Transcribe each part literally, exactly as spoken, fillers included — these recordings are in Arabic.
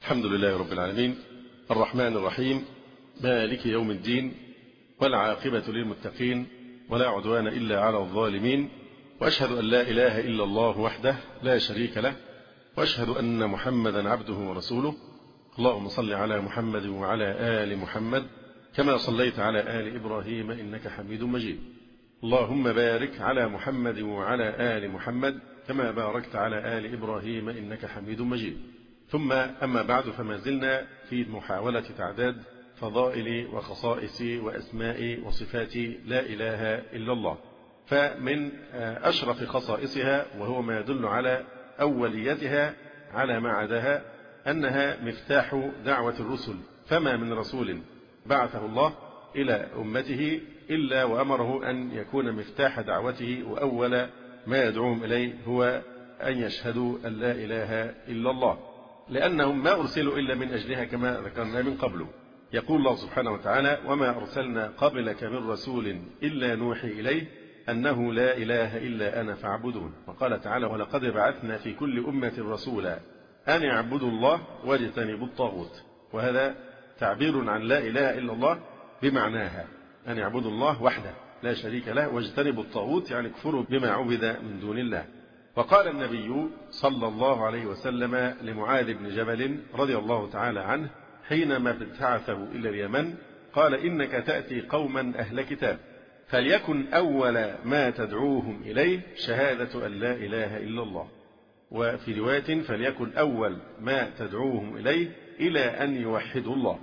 الحمد لله رب العالمين، الرحمن الرحيم، مالك يوم الدين، والعاقبة للمتقين، ولا عدوان إلا على الظالمين، وأشهد أن لا إله إلا الله وحده لا شريك له، وأشهد أن محمدا عبده ورسوله. اللهم صل على محمد وعلى آل محمد كما صليت على آل إبراهيم إنك حميد مجيد. اللهم بارك على محمد وعلى آل محمد كما باركت على آل إبراهيم إنك حميد مجيد. ثم أما بعد، فما زلنا في محاولة تعداد فضائل وخصائص وأسماء وصفات لا إله إلا الله. فمن أشرف خصائصها وهو ما يدل على أوليتها على ما عداها أنها مفتاح دعوة الرسل، فما من رسول بعثه الله إلى أمته إلا وأمره أن يكون مفتاح دعوته وأول ما يدعوهم إليه هو أن يشهدوا أن لا إله إلا الله، لأنهم ما أرسلوا إلا من أجلها كما ذكرنا من قبل. يقول الله سبحانه وتعالى: وما أرسلنا قبلك من رسول إلا نوحي إليه أنه لا إله إلا أنا فاعبدون. وقال تعالى: ولقد بعثنا في كل أمة رسولا أن اعبدوا الله واجتنبوا الطاغوت. وهذا تعبير عن لا إله إلا الله بمعناها، أن اعبدوا الله وحده لا شريك له واجتنبوا الطاغوت، يعني اكفروا بما عبد من دون الله. وقال النبي صلى الله عليه وسلم لمعاذ بن جبل رضي الله تعالى عنه حينما ابتعثه إلى اليمن، قال: إنك تأتي قوما أهل كتاب، فليكن أول ما تدعوهم إليه شهادة أن لا إله إلا الله. وفي رواية: فليكن أول ما تدعوهم إليه إلى أن يوحدوا الله.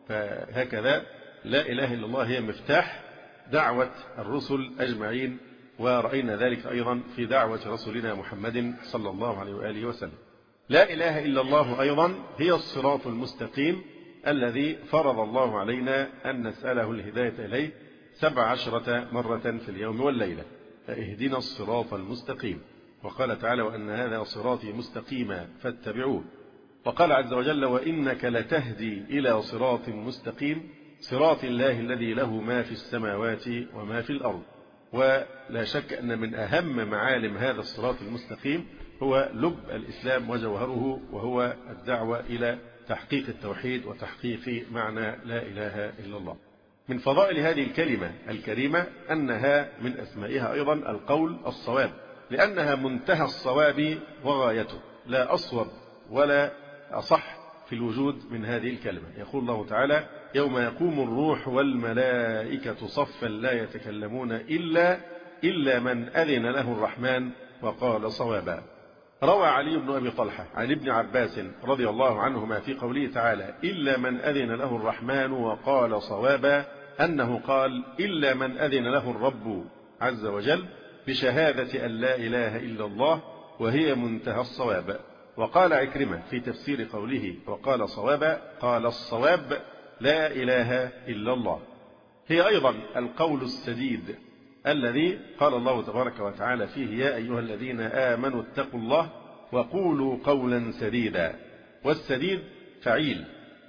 فهكذا لا إله إلا الله هي مفتاح دعوة الرسل أجمعين، ورأينا ذلك أيضا في دعوة رسولنا محمد صلى الله عليه وآله وسلم. لا إله إلا الله أيضا هي الصراط المستقيم الذي فرض الله علينا أن نسأله الهداية إليه سبع عشرة مرة في اليوم والليلة، فاهدنا الصراط المستقيم. وقال تعالى: وأن هذا صراطي مستقيما فاتبعوه. وقال عز وجل: وإنك لتهدي إلى صراط مستقيم، صراط الله الذي له ما في السماوات وما في الأرض. ولا شك أن من أهم معالم هذا الصراط المستقيم هو لب الإسلام وجوهره، وهو الدعوة إلى تحقيق التوحيد وتحقيق معنى لا إله إلا الله. من فضائل هذه الكلمة الكريمة أنها من أسمائها أيضا القول الصواب، لأنها منتهى الصواب وغايته، لا أصوب ولا أصح في الوجود من هذه الكلمة. يقول الله تعالى: يوم يقوم الروح والملائكة صفا لا يتكلمون إلا إلا من أذن له الرحمن وقال صوابا. روى علي بن أبي طلحة عن ابن عباس رضي الله عنهما في قوله تعالى: إلا من أذن له الرحمن وقال صوابا، أنه قال: إلا من أذن له الرب عز وجل بشهادة أن لا إله إلا الله، وهي منتهى الصواب. وقال عكرمة في تفسير قوله وقال صوابا: قال: الصواب لا إله إلا الله. هي أيضا القول السديد الذي قال الله تبارك وتعالى فيه: يا أيها الذين آمنوا اتقوا الله وقولوا قولا سديدا. والسديد فعيل،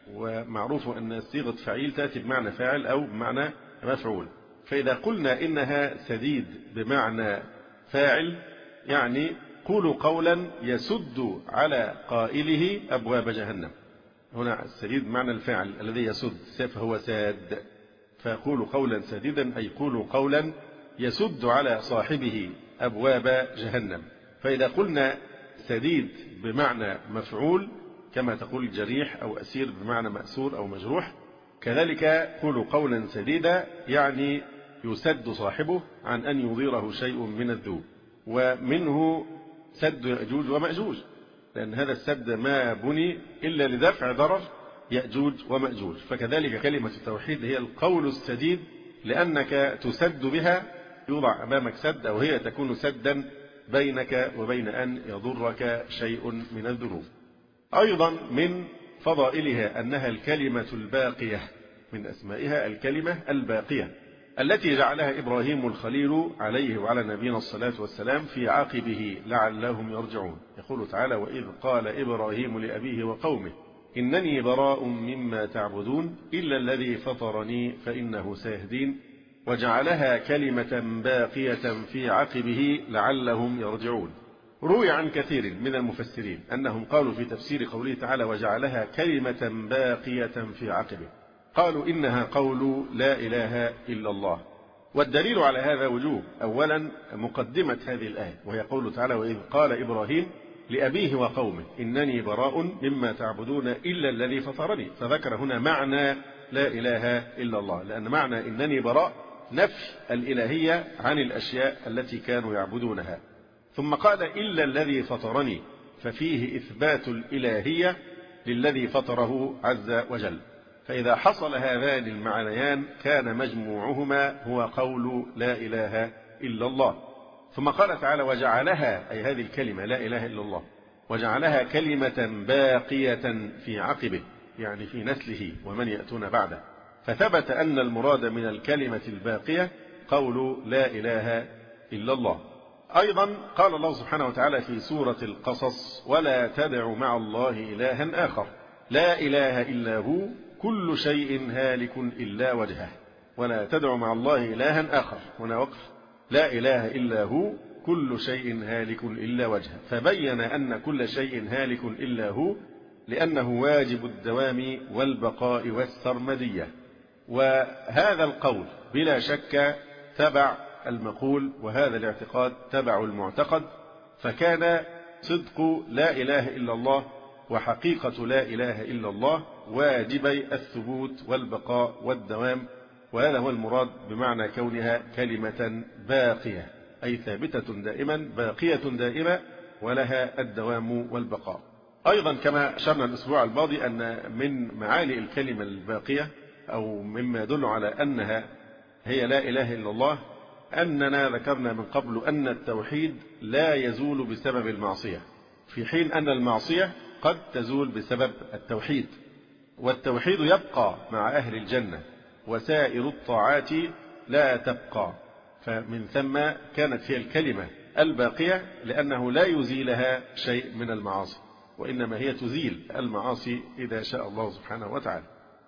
ومعروف أن صيغة فعيل تأتي بمعنى فاعل أو بمعنى مفعول. فإذا قلنا إنها سديد بمعنى فاعل، يعني قولوا قولا يسد على قائله أبواب جهنم. هنا السديد معنى الفعل الذي يسد، فهو ساد. فقولوا قولا سديدا أي قولوا قولا يسد على صاحبه أبواب جهنم. فإذا قلنا سديد بمعنى مفعول كما تقول جريح أو أسير بمعنى مأسور أو مجروح، كذلك قولوا قولا سديدا يعني يسد صاحبه عن أن يضيره شيء من الذوب. ومنه سد يأجوج ومأجوج، لأن هذا السد ما بني إلا لدفع ضرر يأجوج ومأجوج. فكذلك كلمة التوحيد هي القول السديد، لأنك تسد بها، يوضع أمامك سد أو هي تكون سدا بينك وبين أن يضرك شيء من الذنوب. أيضا من فضائلها أنها الكلمة الباقية، من أسمائها الكلمة الباقية التي جعلها إبراهيم الخليل عليه وعلى نبينا الصلاة والسلام في عقبه لعلهم يرجعون. يقول تعالى: وإذ قال إبراهيم لأبيه وقومه إنني براء مما تعبدون إلا الذي فطرني فإنه سيهدين، وجعلها كلمة باقية في عقبه لعلهم يرجعون. روي عن كثير من المفسرين أنهم قالوا في تفسير قوله تعالى وجعلها كلمة باقية في عقبه، قالوا إنها قول لا إله إلا الله. والدليل على هذا وجوه. أولا مقدمة هذه الآية وهي قوله تعالى وإذ قال إبراهيم لأبيه وقومه إنني براء مما تعبدون إلا الذي فطرني، فذكر هنا معنى لا إله إلا الله، لأن معنى إنني براء نفي الإلهية عن الأشياء التي كانوا يعبدونها. ثم قال إلا الذي فطرني، ففيه إثبات الإلهية للذي فطره عز وجل. فإذا حصل هذان المعنيان كان مجموعهما هو قول لا إله إلا الله. ثم قال تعالى وجعلها، أي هذه الكلمة لا إله إلا الله، وجعلها كلمة باقية في عقبه، يعني في نسله ومن يأتون بعده. فثبت أن المراد من الكلمة الباقية قول لا إله إلا الله. أيضا قال الله سبحانه وتعالى في سورة القصص ولا تدع مع الله إلها آخر لا إله إلا هو كل شيء هالك إلا وجهه. ولا تدع مع الله إلها آخر، هنا وقف لا إله إلا هو كل شيء هالك إلا وجهه، فبين أن كل شيء هالك إلا هو لأنه واجب الدوام والبقاء والسرمدية. وهذا القول بلا شك تبع المقول، وهذا الاعتقاد تبع المعتقد، فكان صدق لا إله إلا الله وحقيقة لا إله إلا الله واجبي الثبوت والبقاء والدوام، وهذا هو المراد بمعنى كونها كلمة باقية، أي ثابتة دائما باقية دائمة ولها الدوام والبقاء. أيضا كما أشرنا الأسبوع الماضي أن من معاني الكلمة الباقية أو مما يدل على أنها هي لا إله إلا الله أننا ذكرنا من قبل أن التوحيد لا يزول بسبب المعصية، في حين أن المعصية قد تزول بسبب التوحيد. والتوحيد يبقى مع أهل الجنة وسائر الطاعات لا تبقى، فمن ثم كانت هي الكلمة الباقية لأنه لا يزيلها شيء من المعاصي، وإنما هي تزيل المعاصي إذا شاء الله سبحانه وتعالى.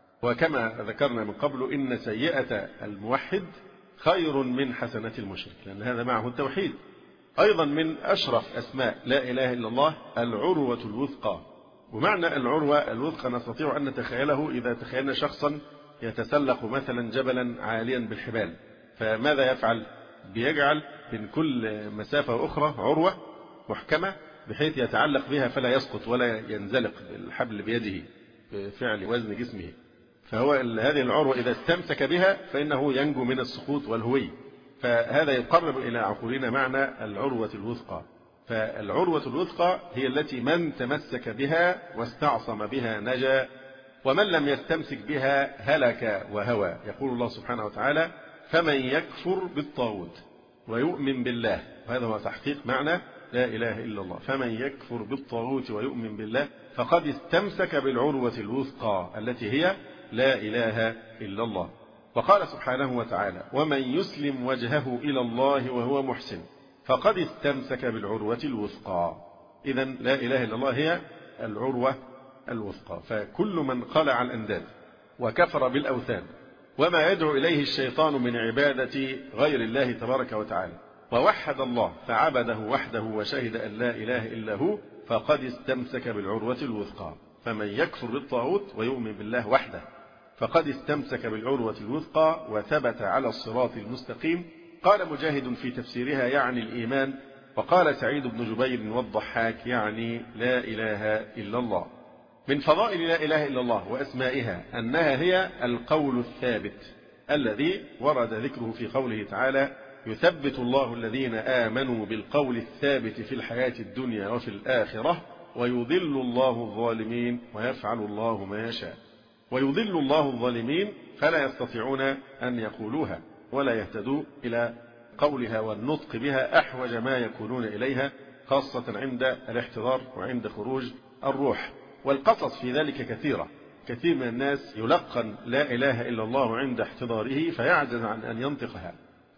وكما ذكرنا من قبل إن سيئة الموحد خير من حسنة المشرك، لأن هذا معه التوحيد. أيضا من أشرف أسماء لا إله إلا الله العروة الوثقى. ومعنى العروة الوثقى نستطيع أن نتخيله إذا تخيلنا شخصا يتسلق مثلا جبلا عاليا بالحبال، فماذا يفعل؟ بيجعل بين كل مسافة وأخرى عروة محكمة بحيث يتعلق بها فلا يسقط ولا ينزلق الحبل بيده بفعل وزن جسمه. فهو هذه العروة إذا استمسك بها فإنه ينجو من السقوط والهوي. فهذا يقرب إلى عقولنا معنى العروة الوثقى. فالعروة الوثقى هي التي من تمسك بها واستعصم بها نجا، ومن لم يستمسك بها هلك وهوى. يقول الله سبحانه وتعالى فمن يكفر بالطاغوت ويؤمن بالله، وهذا هو تحقيق معنى لا إله إلا الله. فمن يكفر بالطاغوت ويؤمن بالله فقد استمسك بالعروة الوثقى التي هي لا إله إلا الله. وقال سبحانه وتعالى ومن يسلم وجهه إلى الله وهو محسن فقد استمسك بالعروة الوثقى. إذن لا إله إلا الله هي العروة الوثقى. فكل من خلع الأنداد وكفر بالأوثان وما يدعو إليه الشيطان من عبادة غير الله تبارك وتعالى ووحد الله فعبده وحده وشهد أن لا إله إلا هو فقد استمسك بالعروة الوثقى. فمن يكفر بالطاغوت ويؤمن بالله وحده فقد استمسك بالعروة الوثقى وثبت على الصراط المستقيم. قال مجاهد في تفسيرها يعني الإيمان، وقال سعيد بن جبير والضحاك يعني لا إله إلا الله. من فضائل لا إله إلا الله وأسمائها أنها هي القول الثابت الذي ورد ذكره في قوله تعالى يثبت الله الذين آمنوا بالقول الثابت في الحياة الدنيا وفي الآخرة ويضل الله الظالمين ويفعل الله ما يشاء. ويضل الله الظالمين فلا يستطيعون أن يقولوها ولا يهتدوا إلى قولها والنطق بها أحوج ما يكونون إليها، خاصة عند الاحتضار وعند خروج الروح. والقصص في ذلك كثيرة. كثير من الناس يلقن لا إله إلا الله عند احتضاره فيعجز عن أن ينطقها،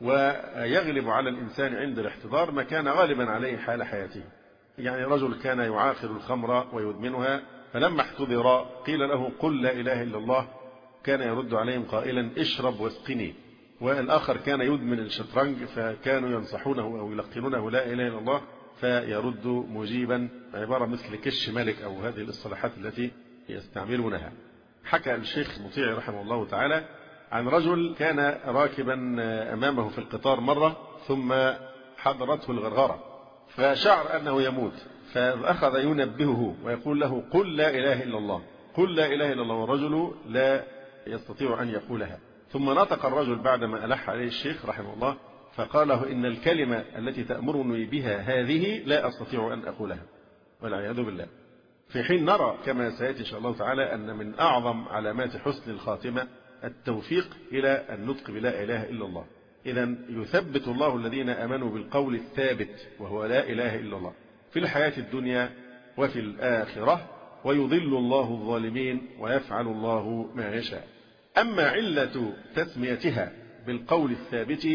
ويغلب على الإنسان عند الاحتضار ما كان غالبا عليه حال حياته. يعني رجل كان يعاقر الخمر ويدمنها، فلما احتضر قيل له قل لا إله إلا الله، كان يرد عليهم قائلا اشرب واسقني. والآخر كان يدمن الشطرنج فكانوا ينصحونه أو يلقنونه لا إله إلا الله فيرد مجيبا، عبارة مثل كش ملك أو هذه الاصطلاحات التي يستعملونها. حكى الشيخ مطيعي رحمه الله تعالى عن رجل كان راكبا أمامه في القطار مرة ثم حضرته الغرغرة فشعر أنه يموت، فأخذ ينبهه ويقول له قل لا إله إلا الله، قل لا إله إلا الله، والرجل لا يستطيع أن يقولها. ثم نطق الرجل بعدما ألح عليه الشيخ رحمه الله فقال له إن الكلمة التي تأمرني بها هذه لا أستطيع أن أقولها، والعياذ بالله. في حين نرى كما سيأتي إن شاء الله تعالى أن من أعظم علامات حسن الخاتمة التوفيق إلى النطق بلا إله إلا الله. إذن يثبت الله الذين آمنوا بالقول الثابت وهو لا إله إلا الله في الحياة الدنيا وفي الآخرة، ويضل الله الظالمين ويفعل الله ما يشاء. أما علة تسميتها بالقول الثابت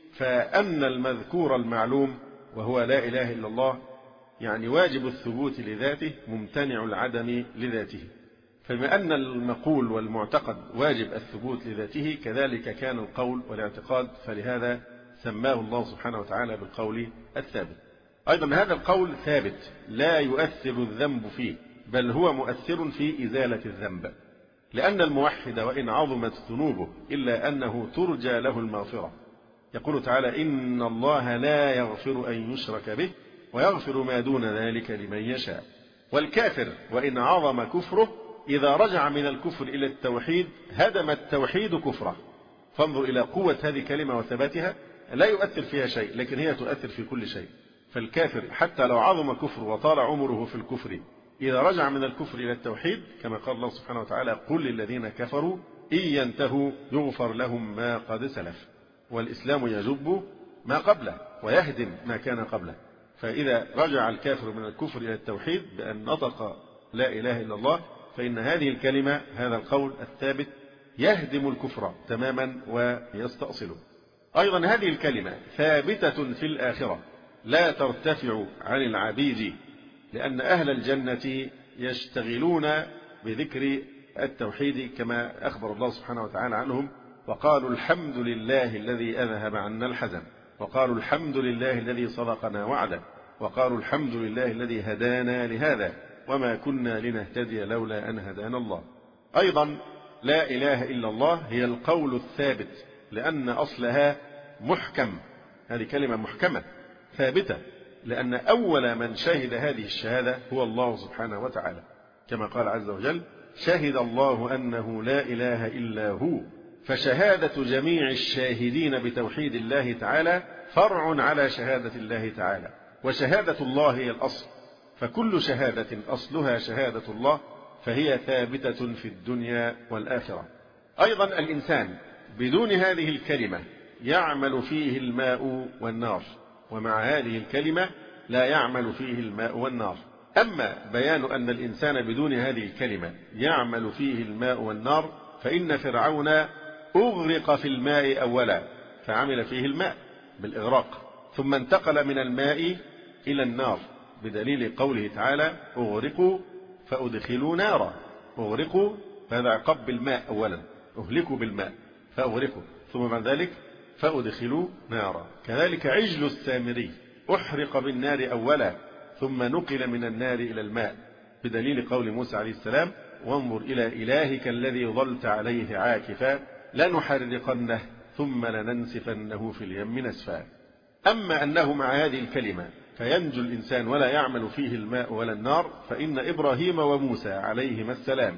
فأن المذكور المعلوم وهو لا إله إلا الله يعني واجب الثبوت لذاته ممتنع العدم لذاته، فبما أن المقول والمعتقد واجب الثبوت لذاته كذلك كان القول والاعتقاد، فلهذا سماه الله سبحانه وتعالى بالقول الثابت. أيضا هذا القول ثابت لا يؤثر الذنب فيه، بل هو مؤثر في إزالة الذنب، لأن الموحد وإن عظمت ذنوبه إلا أنه ترجى له المغفرة. يقول تعالى إن الله لا يغفر أن يشرك به ويغفر ما دون ذلك لمن يشاء. والكافر وإن عظم كفره إذا رجع من الكفر إلى التوحيد هدم التوحيد كفره. فانظر إلى قوة هذه الكلمة وثباتها، لا يؤثر فيها شيء لكن هي تؤثر في كل شيء. فالكافر حتى لو عظم كفر وطال عمره في الكفر إذا رجع من الكفر إلى التوحيد كما قال الله سبحانه وتعالى قل للذين كفروا إن ينتهوا يغفر لهم ما قد سلف. والإسلام يجب ما قبله ويهدم ما كان قبله. فإذا رجع الكافر من الكفر إلى التوحيد بأن نطق لا إله إلا الله فإن هذه الكلمة هذا القول الثابت يهدم الكفر تماما ويستأصله. أيضا هذه الكلمة ثابتة في الآخرة لا ترتفع عن العبيد، لأن أهل الجنة يشتغلون بذكر التوحيد كما أخبر الله سبحانه وتعالى عنهم وقالوا الحمد لله الذي أذهب عنا الحزن، وقالوا الحمد لله الذي صدقنا وعده، وقالوا الحمد لله الذي هدانا لهذا وما كنا لنهتدي لولا أن هدانا الله. أيضا لا إله إلا الله هي القول الثابت لأن أصلها محكم، هذه كلمة محكمة ثابتة، لأن أول من شهد هذه الشهادة هو الله سبحانه وتعالى كما قال عز وجل شهد الله أنه لا إله إلا هو. فشهادة جميع الشاهدين بتوحيد الله تعالى فرع على شهادة الله تعالى، وشهادة الله هي الأصل، فكل شهادة أصلها شهادة الله فهي ثابتة في الدنيا والآخرة. أيضا الإنسان بدون هذه الكلمة يعمل فيه الماء والنار، ومع هذه الكلمة لا يعمل فيه الماء والنار. أما بيان أن الإنسان بدون هذه الكلمة يعمل فيه الماء والنار فإن فرعون أغرق في الماء أولا فعمل فيه الماء بالإغراق، ثم انتقل من الماء إلى النار بدليل قوله تعالى أغرقوا فأدخلوا نارا. أغرقوا فهذا عقاب بالماء أولا، أهلكوا بالماء فأغرقوا، ثم بعد ذلك فأدخلوا نارا. كذلك عجل السامري أحرق بالنار أولا ثم نقل من النار إلى الماء بدليل قول موسى عليه السلام وانظر إلى إلهك الذي ظلت عليه عاكفا لنحرقنه ثم لننسفنه في اليم نسفا. أما أنه مع هذه الكلمة فينجو الإنسان ولا يعمل فيه الماء ولا النار، فإن إبراهيم وموسى عليهما السلام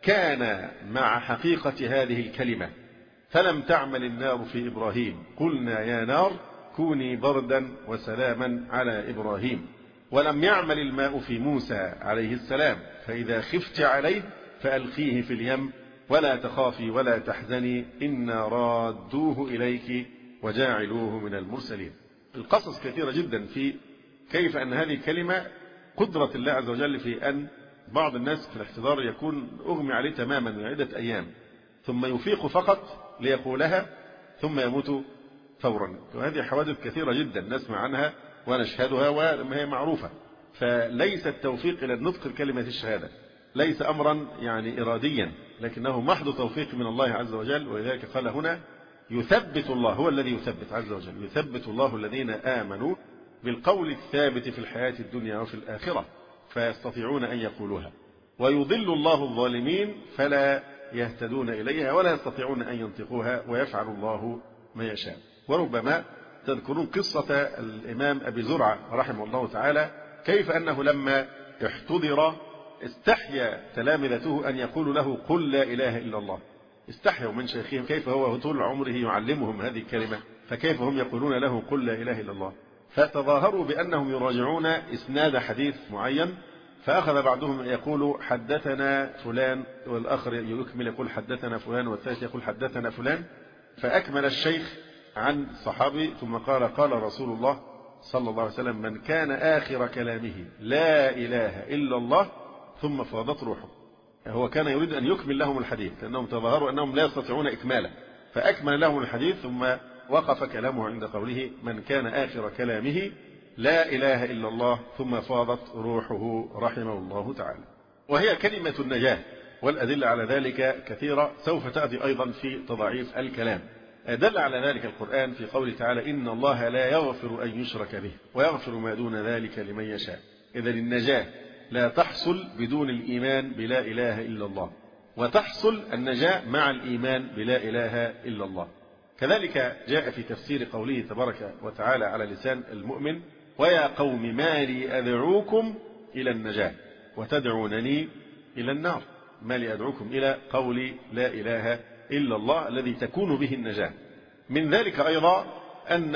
كان مع حقيقة هذه الكلمة فلم تعمل النار في إبراهيم قلنا يا نار كوني بردا وسلاما على إبراهيم، ولم يعمل الماء في موسى عليه السلام فإذا خفت عليه فألقيه في اليم ولا تخافي ولا تحزني إنا رادوه إليك وجاعلوه من المرسلين. القصص كثيرة جدا في كيف أن هذه الكلمة قدرة الله عز وجل في أن بعض الناس في الاحتضار يكون أغمي عليه تماما من عدة أيام ثم يفيق فقط ليقولها ثم يموت فورا. وهذه حوادث كثيرة جدا نسمع عنها ونشهدها وهي معروفة. فليس التوفيق إلى النطق الكلمة الشهادة ليس أمرا يعني إراديا، لكنه محض توفيق من الله عز وجل. ولذلك قال هنا يثبت الله، هو الذي يثبت عز وجل، يثبت الله الذين آمنوا بالقول الثابت في الحياة الدنيا وفي الآخرة فيستطيعون أن يقولوها، ويضل الله الظالمين فلا يهتدون إليها ولا يستطيعون أن ينطقوها، ويفعل الله ما يشاء. وربما تذكرون قصة الإمام أبي زرعة رحمه الله تعالى، كيف أنه لما احتضر استحيا تلامذته أن يقولوا له قل لا إله إلا الله. استحيوا من شيخهم، كيف هو طول عمره يعلمهم هذه الكلمة، فكيف هم يقولون له قل لا إله إلا الله. فتظاهروا بأنهم يراجعون إسناد حديث معين، فأخذ بعضهم يقول حدثنا فلان، والآخر يكمل يقول حدثنا فلان، والثالث يقول حدثنا فلان. فأكمل الشيخ عن صحابي ثم قال قال رسول الله صلى الله عليه وسلم من كان آخر كلامه لا إله إلا الله ثم فاضت روحه. هو كان يريد أن يكمل لهم الحديث لأنهم تظاهروا أنهم لا يستطيعون إكماله، فأكمل لهم الحديث ثم وقف كلامه عند قوله من كان آخر كلامه لا إله إلا الله ثم فاضت روحه رحمه الله تعالى. وهي كلمة النجاة، والأدلة على ذلك كثيرة سوف تأتي أيضا في تضعيف الكلام. دل على ذلك القرآن في قوله تعالى إن الله لا يغفر أن يشرك به ويغفر ما دون ذلك لمن يشاء. إذن النجاة لا تحصل بدون الإيمان بلا إله إلا الله، وتحصل النجاة مع الإيمان بلا إله إلا الله. كذلك جاء في تفسير قوله تبارك وتعالى على لسان المؤمن ويا قوم ما لي أدعوكم إلى النجاة وتدعونني إلى النار. ما لي أدعوكم إلى قول لا إله إلا الله الذي تكون به النجاة. من ذلك أيضا أن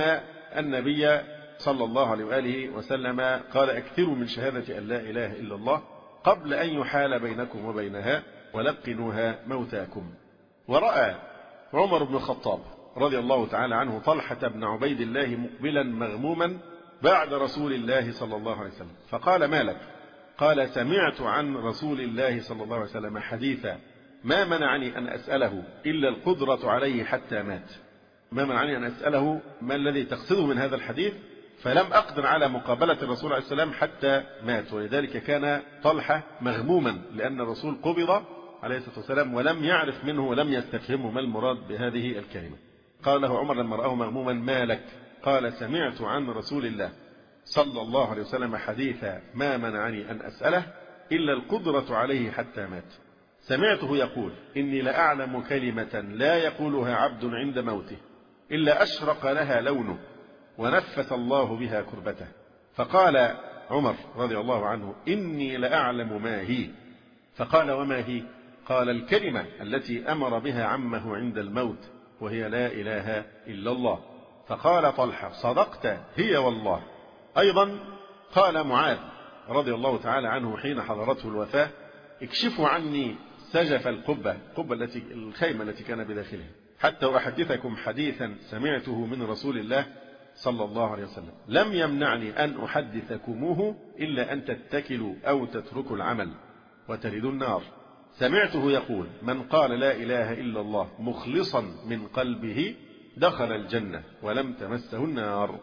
النبي صلى الله عليه وآله وسلم قال أكثروا من شهادة أن لا إله إلا الله قبل أن يحال بينكم وبينها ولقنوها موتاكم. ورأى عمر بن الخطاب رضي الله تعالى عنه طلحة بن عبيد الله مقبلا مغموما بعد رسول الله صلى الله عليه وسلم، فقال ما لك؟ قال سمعت عن رسول الله صلى الله عليه وسلم حديثا ما منعني أن أسأله إلا القدرة عليه حتى مات. ما منعني أن أسأله ما الذي تقصده من هذا الحديث، فلم أقدر على مقابلة الرسول عليه السلام حتى مات. ولذلك كان طلحة مغموما لأن الرسول قبض عليه الصلاة والسلام ولم يعرف منه ولم يستفهمه ما المراد بهذه الكلمة. قال له عمر لما رآه مغموما ما لك؟ قال سمعت عن رسول الله صلى الله عليه وسلم حديثا ما منعني أن أسأله إلا القدرة عليه حتى مات. سمعته يقول إني لأعلم كلمة لا يقولها عبد عند موته إلا أشرق لها لونه ونفس الله بها كربته. فقال عمر رضي الله عنه إني لأعلم ما هي. فقال وما هي؟ قال الكلمة التي أمر بها عمه عند الموت وهي لا إله إلا الله. فقال طلحة صدقت هي والله. أيضا قال معاذ رضي الله تعالى عنه حين حضرته الوفاة اكشفوا عني سجف القبة، القبة التي الخيمة التي كان بداخلها، حتى أحدثكم حديثا سمعته من رسول الله صلى الله عليه وسلم لم يمنعني أن أحدثكموه إلا أن تتكلوا أو تتركوا العمل وتردوا النار. سمعته يقول من قال لا إله إلا الله مخلصا من قلبه دخل الجنة ولم تمسه النار.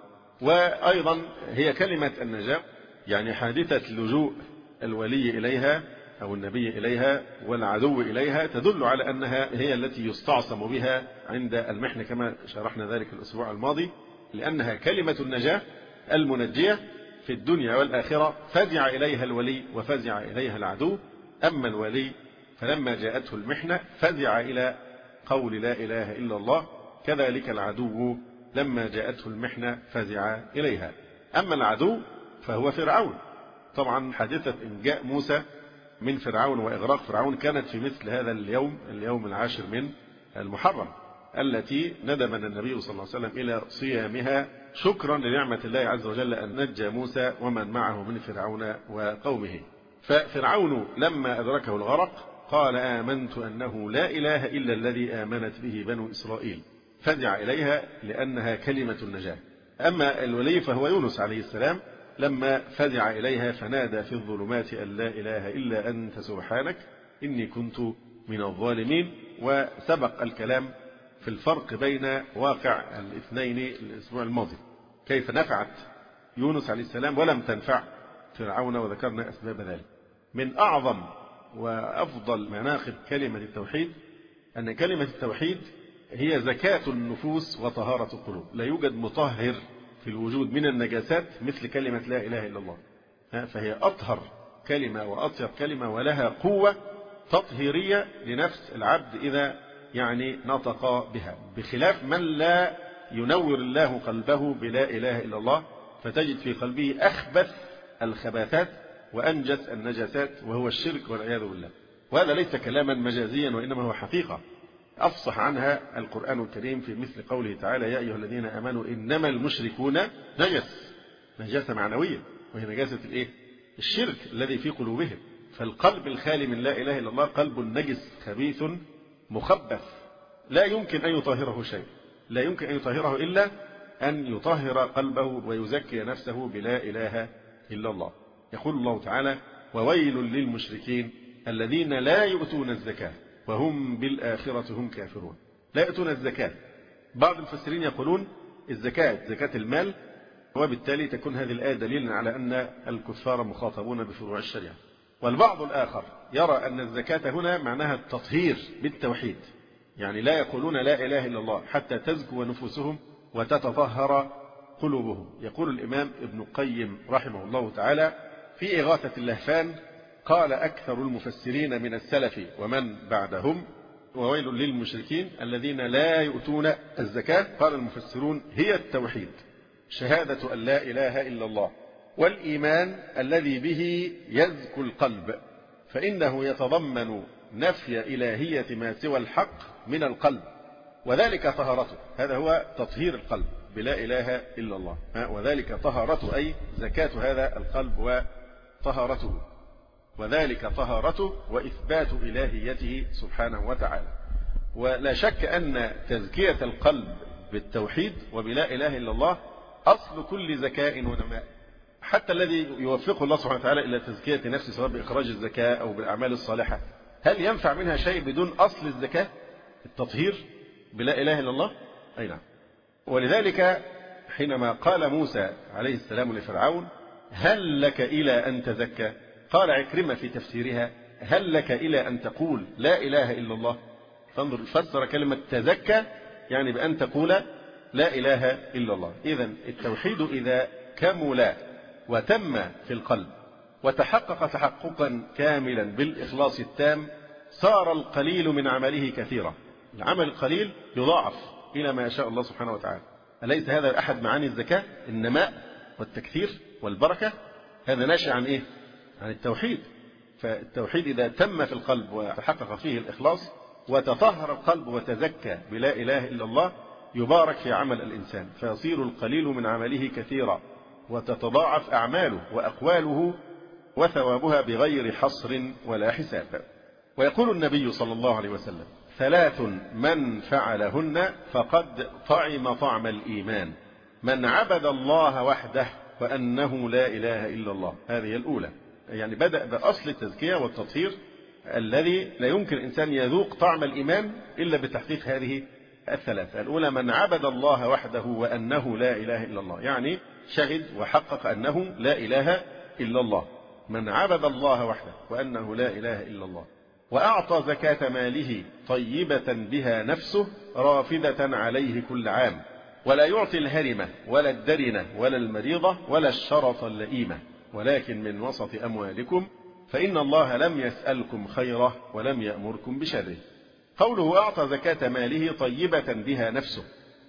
وأيضا هي كلمة النجاة، يعني حادثة لجوء الولي إليها أو النبي إليها والعدو إليها تدل على أنها هي التي يستعصم بها عند المحنة كما شرحنا ذلك الأسبوع الماضي، لأنها كلمة النجاة المنجية في الدنيا والآخرة. فزع إليها الولي وفزع إليها العدو. أما الولي فلما جاءته المحنة فزع إلى قول لا إله إلا الله، كذلك العدو لما جاءته المحنة فزع إليها. أما العدو فهو فرعون. طبعا حادثة إنجاء موسى من فرعون وإغراق فرعون كانت في مثل هذا اليوم، اليوم العاشر من المحرم، التي ندبنا النبي صلى الله عليه وسلم إلى صيامها شكرا لنعمة الله عز وجل أن نجى موسى ومن معه من فرعون وقومه. ففرعون لما أدركه الغرق قال آمنت أنه لا إله إلا الذي آمنت به بنو إسرائيل، فزع إليها لأنها كلمة النجاة. أما الولي فهو يونس عليه السلام لما فزع إليها فنادى في الظلمات أن لا إله إلا أنت سبحانك إني كنت من الظالمين. وسبق الكلام في الفرق بين واقع الاثنين الأسبوع الماضي، كيف نفعت يونس عليه السلام ولم تنفع فرعون، وذكرنا أسباب ذلك. من أعظم وأفضل مناقب كلمة التوحيد أن كلمة التوحيد هي زكاة النفوس وطهارة القلوب. لا يوجد مطهر في الوجود من النجاسات مثل كلمة لا إله إلا الله، فهي أطهر كلمة وأطيب كلمة ولها قوة تطهيرية لنفس العبد إذا يعني نطق بها، بخلاف من لا ينور الله قلبه بلا إله إلا الله، فتجد في قلبه أخبث الخباثات وأنجس النجاسات وهو الشرك والعياذ بالله. وهذا ليس كلاما مجازيا وإنما هو حقيقة أفصح عنها القرآن الكريم في مثل قوله تعالى: يا أيها الذين آمنوا إنما المشركون نجس، نجاسة معنوية، وهي نجاسة الإيه؟ الشرك الذي في قلوبهم. فالقلب الخالي من لا إله إلا الله قلب نجس خبيث مخبث لا يمكن أن يطهره شيء، لا يمكن أن يطهره إلا أن يطهر قلبه ويزكي نفسه بلا إله إلا الله. يقول الله تعالى: وويل للمشركين الذين لا يؤتون الزكاة وهم بالآخرة هم كافرون. لا يؤتون الزكاة، بعض المفسرين يقولون الزكاة زكاة المال، وبالتالي تكون هذه الآية دليلا على أن الكفار مخاطبون بفروع الشريعة. والبعض الآخر يرى أن الزكاة هنا معناها التطهير بالتوحيد، يعني لا يقولون لا إله إلا الله حتى تزكو نفوسهم وتتطهر قلوبهم. يقول الإمام ابن القيم رحمه الله تعالى في إغاثة اللهفان: قال أكثر المفسرين من السلف ومن بعدهم: وويل للمشركين الذين لا يؤتون الزكاة. قال المفسرون: هي التوحيد، شهادة أن لا إله إلا الله، والإيمان الذي به يزكو القلب، فإنه يتضمن نفي إلهية ما سوى الحق من القلب، وذلك طهارته. هذا هو تطهير القلب بلا إله إلا الله، وذلك طهارته أي زكاة هذا القلب وطهارته، وذلك طهارته وإثبات إلهيته سبحانه وتعالى. ولا شك أن تزكية القلب بالتوحيد وبلا إله إلا الله أصل كل زكاء ونماء. حتى الذي يوفقه الله سبحانه وتعالى إلى تزكية نفسه سواء بإخراج الزكاة أو بالأعمال الصالحة، هل ينفع منها شيء بدون أصل الزكاة التطهير بلا إله إلا الله؟ أي نعم. ولذلك حينما قال موسى عليه السلام لفرعون: هل لك إلى أن تزكى؟ قال عكرمة في تفسيرها: هل لك إلى أن تقول لا إله إلا الله؟ فانظر، فسر كلمة تزكى يعني بأن تقول لا إله إلا الله. إذن التوحيد إذا كمل وتم في القلب وتحقق تحققا كاملا بالإخلاص التام، صار القليل من عمله كثيرا. العمل القليل يضاعف إلى ما يشاء الله سبحانه وتعالى. أليس هذا أحد معاني الزكاة؟ النماء والتكثير والبركة، هذا ناشئ عن إيه؟ عن التوحيد. فالتوحيد إذا تم في القلب وتحقق فيه الإخلاص وتطهر القلب وتزكى بلا إله إلا الله، يبارك في عمل الإنسان، فيصير القليل من عمله كثيرا، وتتضاعف أعماله وأقواله وثوابها بغير حصر ولا حساب. ويقول النبي صلى الله عليه وسلم: ثلاث من فعلهن فقد طعم طعم الإيمان: من عبد الله وحده وأنه لا إله إلا الله. هذه الأولى، يعني بدأ بأصل التزكية والتطهير الذي لا يمكن الإنسان يذوق طعم الإيمان إلا بتحقيق هذه الثلاثة. الأولى: من عبد الله وحده وأنه لا إله إلا الله، يعني شهد وحقق أنه لا إله إلا الله. من عبد الله وحده وأنه لا إله إلا الله، وأعطى زكاة ماله طيبة بها نفسه رافدة عليه كل عام، ولا يعطي الهرمة ولا الدرنة ولا المريضة ولا الشرط اللئيمة، ولكن من وسط أموالكم، فإن الله لم يسألكم خيره ولم يأمركم بشره. قوله أعطى زكاة ماله طيبة بها نفسه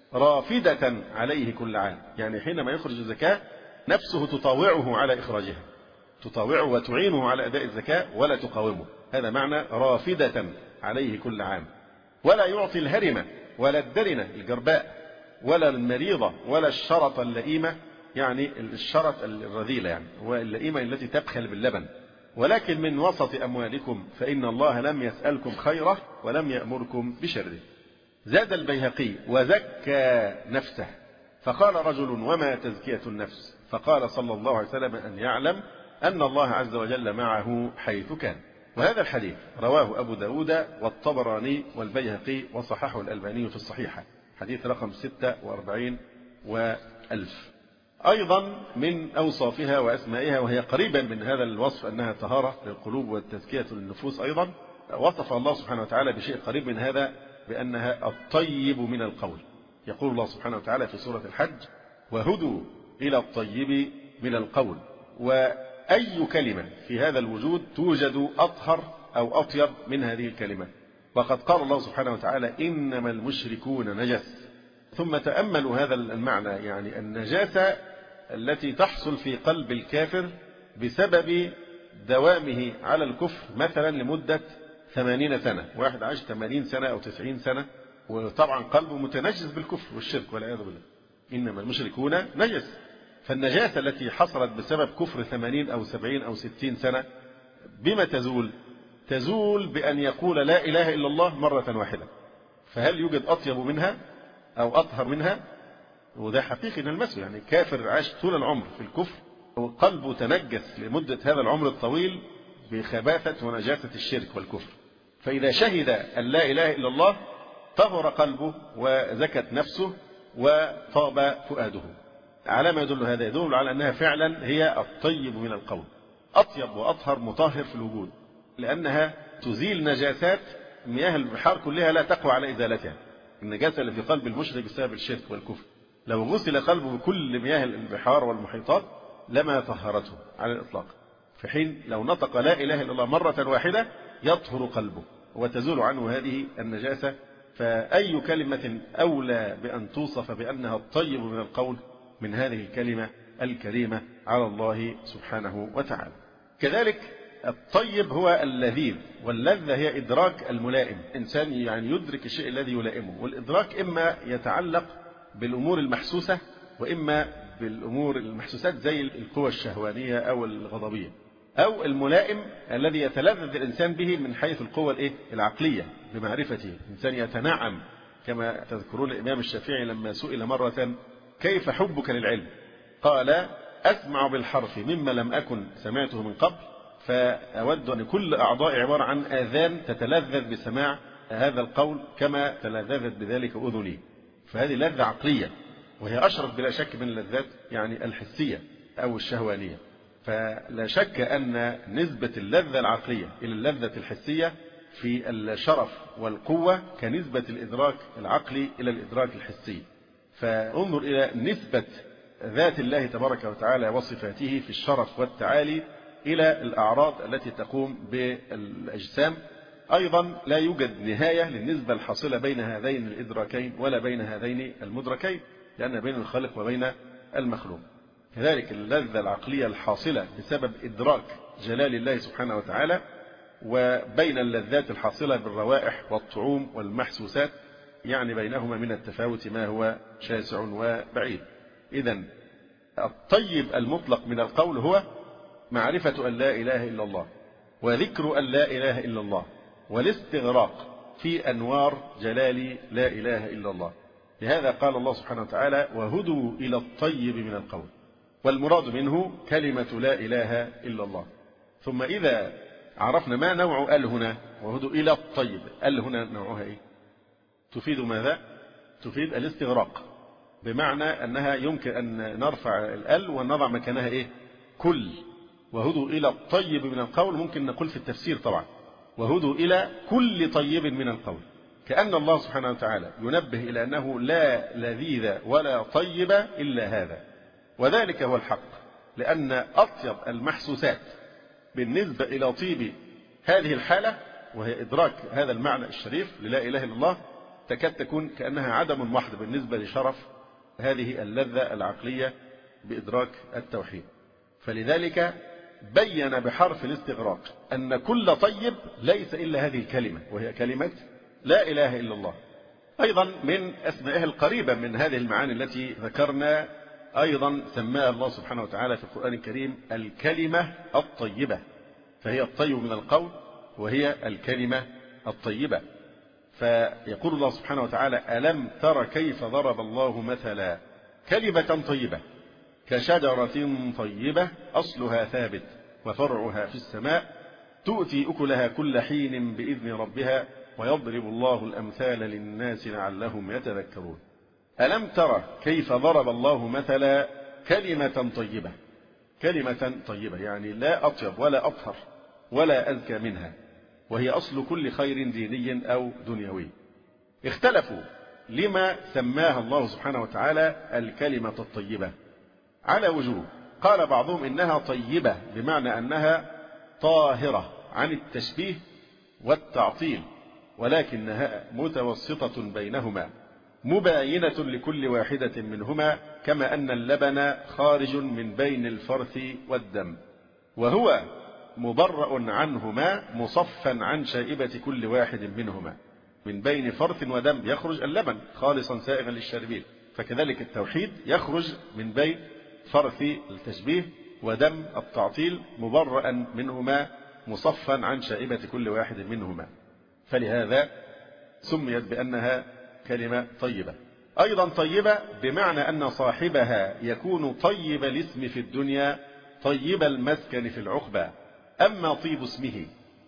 رافدة عليه كل عام، يعني حينما يخرج الزكاة نفسه تطاوعه على إخراجها، تطاوعه وتعينه على أداء الزكاة ولا تقاومه. هذا معنى رافدة عليه كل عام. ولا يعطي الهرمة ولا الدرنة الجرباء ولا المريضة ولا الشرط اللئيمة، يعني الشرط الرذيلة يعني، واللئيمة التي تبخل باللبن. ولكن من وسط أموالكم، فإن الله لم يسألكم خيره ولم يأمركم بشره. زاد البيهقي: وزكى نفسه. فقال رجل: وما تزكية النفس؟ فقال صلى الله عليه وسلم: أن يعلم أن الله عز وجل معه حيث كان. وهذا الحديث رواه أبو داود والطبراني والبيهقي وصححه الألباني في الصحيحة، حديث رقم ستة وأربعين وألف. أيضا من أوصافها وأسمائها، وهي قريبا من هذا الوصف أنها طهارة للقلوب والتزكية للنفوس، أيضا وصف الله سبحانه وتعالى بشيء قريب من هذا بأنها الطيب من القول. يقول الله سبحانه وتعالى في سورة الحج: وهدوا إلى الطيب من القول. وأي كلمة في هذا الوجود توجد أطهر أو أطيب من هذه الكلمة. وقد قال الله سبحانه وتعالى إنما المشركون نجس. ثم تأملوا هذا المعنى، يعني النجاسة التي تحصل في قلب الكافر بسبب دوامه على الكفر مثلا لمدة ثمانين سنة. واحد عاش ثمانين سنة أو تسعين سنة وطبعا قلبه متنجس بالكفر والشرك والعياذ بالله. إنما المشركون نجس. فالنجاسة التي حصلت بسبب كفر ثمانين أو سبعين أو ستين سنة بما تزول؟ تزول بأن يقول لا إله إلا الله مرة واحدة. فهل يوجد أطيب منها أو أطهر منها؟ وده حقيقي نلمسه، يعني كافر عاش طول العمر في الكفر وقلبه تنجس لمدة هذا العمر الطويل بخباثة ونجاسة الشرك والكفر. فإذا شهد أن لا إله إلا الله طهر قلبه وزكت نفسه وطاب فؤاده. على ما يدل هذا؟ يدل على أنها فعلا هي الطيب من القول، أطيب وأطهر مطهر في الوجود، لأنها تزيل نجاسات مياه البحار كلها لا تقوى على إزالتها. النجاسة اللي في قلب المشرك بسبب الشرك والكفر لو غسل قلبه بكل مياه البحار والمحيطات لما طهرته على الإطلاق، في حين لو نطق لا إله إلا الله مرة واحدة يطهر قلبه وتزول عنه هذه النجاسة. فأي كلمة أولى بأن توصف بأنها الطيب من القول من هذه الكلمة الكريمة على الله سبحانه وتعالى. كذلك الطيب هو اللذيذ، واللذة هي إدراك الملائم. إنسان يعني يدرك الشيء الذي يلائمه، والإدراك إما يتعلق بالأمور المحسوسة وإما بالأمور المحسوسات زي القوى الشهوانية أو الغضبية، أو الملائم الذي يتلذذ الإنسان به من حيث القوى العقلية بمعرفته. إنسان يتنعم، كما تذكرون الإمام الشافعي لما سئل مرة كيف حبك للعلم قال أسمع بالحرف مما لم أكن سمعته من قبل، فأود أن كل أعضاء عبارة عن آذان تتلذذ بسماع هذا القول كما تلذذت بذلك أذني. فهذه لذة عقلية، وهي أشرف بلا شك من اللذات يعني الحسية أو الشهوانية. فلا شك أن نسبة اللذة العقلية إلى اللذة الحسية في الشرف والقوة كنسبة الإدراك العقلي إلى الإدراك الحسي. فانظر إلى نسبة ذات الله تبارك وتعالى وصفاته في الشرف والتعالي إلى الأعراض التي تقوم بالأجسام. أيضا لا يوجد نهاية للنسبة الحاصلة بين هذين الإدراكين ولا بين هذين المدركين، لأن بين الخالق وبين المخلوق. كذلك اللذة العقلية الحاصلة بسبب إدراك جلال الله سبحانه وتعالى، وبين اللذات الحاصلة بالروائح والطعوم والمحسوسات، يعني بينهما من التفاوت ما هو شاسع وبعيد. إذن الطيب المطلق من القول هو معرفة أن لا إله إلا الله، وذكر أن لا إله إلا الله، والاستغراق في أنوار جلال لا إله إلا الله. لهذا قال الله سبحانه وتعالى وهدوا إلى الطيب من القول، والمراد منه كلمة لا إله إلا الله. ثم إذا عرفنا ما نوع ال هنا وهدوا إلى الطيب، ال هنا نوعها إيه؟ تفيد ماذا؟ تفيد الاستغراق، بمعنى أنها يمكن أن نرفع ال ونضع مكانها إيه؟ كل. وهدوا إلى الطيب من القول ممكن نقول في التفسير طبعا وهدوا إلى كل طيب من القول، كأن الله سبحانه وتعالى ينبه إلى أنه لا لذيذ ولا طيب إلا هذا، وذلك هو الحق. لأن أطيب المحسوسات بالنسبة إلى طيب هذه الحالة وهي إدراك هذا المعنى الشريف للا إله إلا الله تكاد تكون كأنها عدم محض بالنسبة لشرف هذه اللذة العقلية بإدراك التوحيد. فلذلك بين بحرف الاستغراق أن كل طيب ليس إلا هذه الكلمة وهي كلمة لا إله إلا الله. أيضا من أسمائها القريبة من هذه المعاني التي ذكرنا أيضا سماها الله سبحانه وتعالى في القرآن الكريم الكلمة الطيبة، فهي الطيب من القول وهي الكلمة الطيبة. فيقول الله سبحانه وتعالى ألم تر كيف ضرب الله مثلا كلمة طيبة كشجرة طيبة أصلها ثابت وفرعها في السماء تؤتي أكلها كل حين بإذن ربها ويضرب الله الأمثال للناس لعلهم يتذكرون. ألم ترى كيف ضرب الله مثلا كلمة طيبة، كلمة طيبة يعني لا أطيب ولا أطهر ولا أزكى منها، وهي أصل كل خير ديني أو دنيوي. اختلفوا لما سماها الله سبحانه وتعالى الكلمة الطيبة؟ على وجوه. قال بعضهم إنها طيبة بمعنى أنها طاهرة عن التشبيه والتعطيل، ولكنها متوسطة بينهما مباينة لكل واحدة منهما، كما أن اللبن خارج من بين الفرث والدم، وهو مبرأ عنهما مصفا عن شائبة كل واحد منهما. من بين فرث ودم يخرج اللبن خالصا سائغا للشاربين، فكذلك التوحيد يخرج من بين فرث التشبيه ودم التعطيل مبرأ منهما مصفا عن شائبة كل واحد منهما، فلهذا سميت بأنها كلمة طيبة. أيضا طيبة بمعنى أن صاحبها يكون طيب الاسم في الدنيا طيب المسكن في العقبى. أما طيب اسمه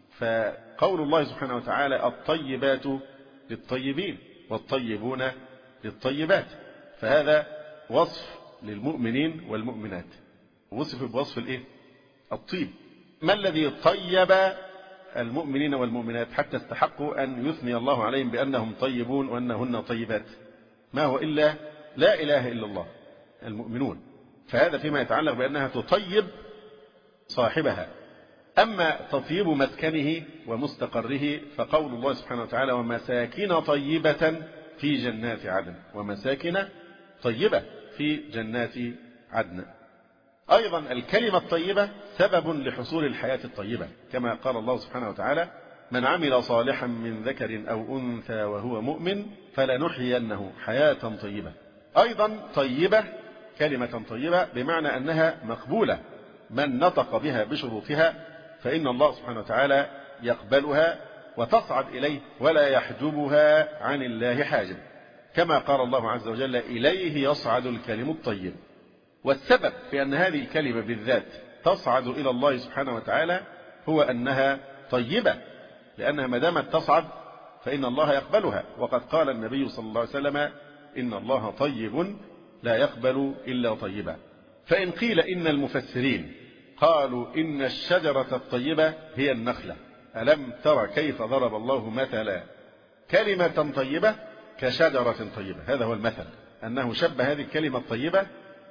فقول الله سبحانه وتعالى الطيبات للطيبين والطيبون للطيبات، فهذا وصف للمؤمنين والمؤمنات، وصف بوصف الايه؟ الطيب. ما الذي طيب المؤمنين والمؤمنات حتى استحقوا أن يثني الله عليهم بأنهم طيبون وأنهن طيبات؟ ما هو إلا لا إله إلا الله المؤمنون، فهذا فيما يتعلق بأنها تطيب صاحبها. أما تطيب مسكنه ومستقره فقول الله سبحانه وتعالى ومساكن طيبة في جنات عدن، ومساكن طيبة في جنات عدن. أيضا الكلمة الطيبة سبب لحصول الحياة الطيبة، كما قال الله سبحانه وتعالى من عمل صالحا من ذكر أو أنثى وهو مؤمن فلنحيينه حياة طيبة. أيضا طيبة كلمة طيبة بمعنى أنها مقبولة، من نطق بها بشروطها فإن الله سبحانه وتعالى يقبلها وتصعد إليه ولا يحجبها عن الله حاجب، كما قال الله عز وجل إليه يصعد الكلم الطيب. والسبب في أن هذه الكلمة بالذات تصعد إلى الله سبحانه وتعالى هو أنها طيبة، لأنها ما دامت تصعد فإن الله يقبلها، وقد قال النبي صلى الله عليه وسلم إن الله طيب لا يقبل إلا طيبا. فإن قيل إن المفسرين قالوا إن الشجرة الطيبة هي النخلة، ألم تر كيف ضرب الله مثلا كلمة طيبة كشجرة طيبة، هذا هو المثل، أنه شبه هذه الكلمة الطيبة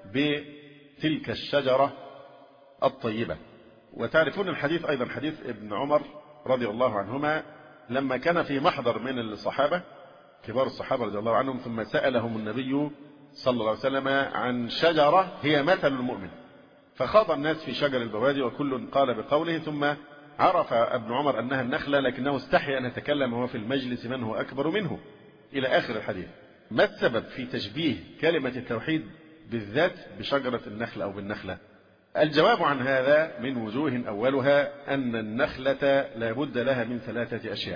بتلك الشجرة الطيبة. وتعرفون الحديث أيضا حديث ابن عمر رضي الله عنهما لما كان في محضر من الصحابة كبار الصحابة رضي الله عنهم، ثم سألهم النبي صلى الله عليه وسلم عن شجرة هي مثل المؤمن، فخاض الناس في شجر البوادي وكل قال بقوله، ثم عرف ابن عمر أنها النخلة لكنه استحي أن يتكلم وهو في المجلس من هو أكبر منه، إلى آخر الحديث. ما السبب في تشبيه كلمة التوحيد بالذات بشجرة النخلة أو بالنخلة؟ الجواب عن هذا من وجوه، أولها أن النخلة لا بد لها من ثلاثة أشياء: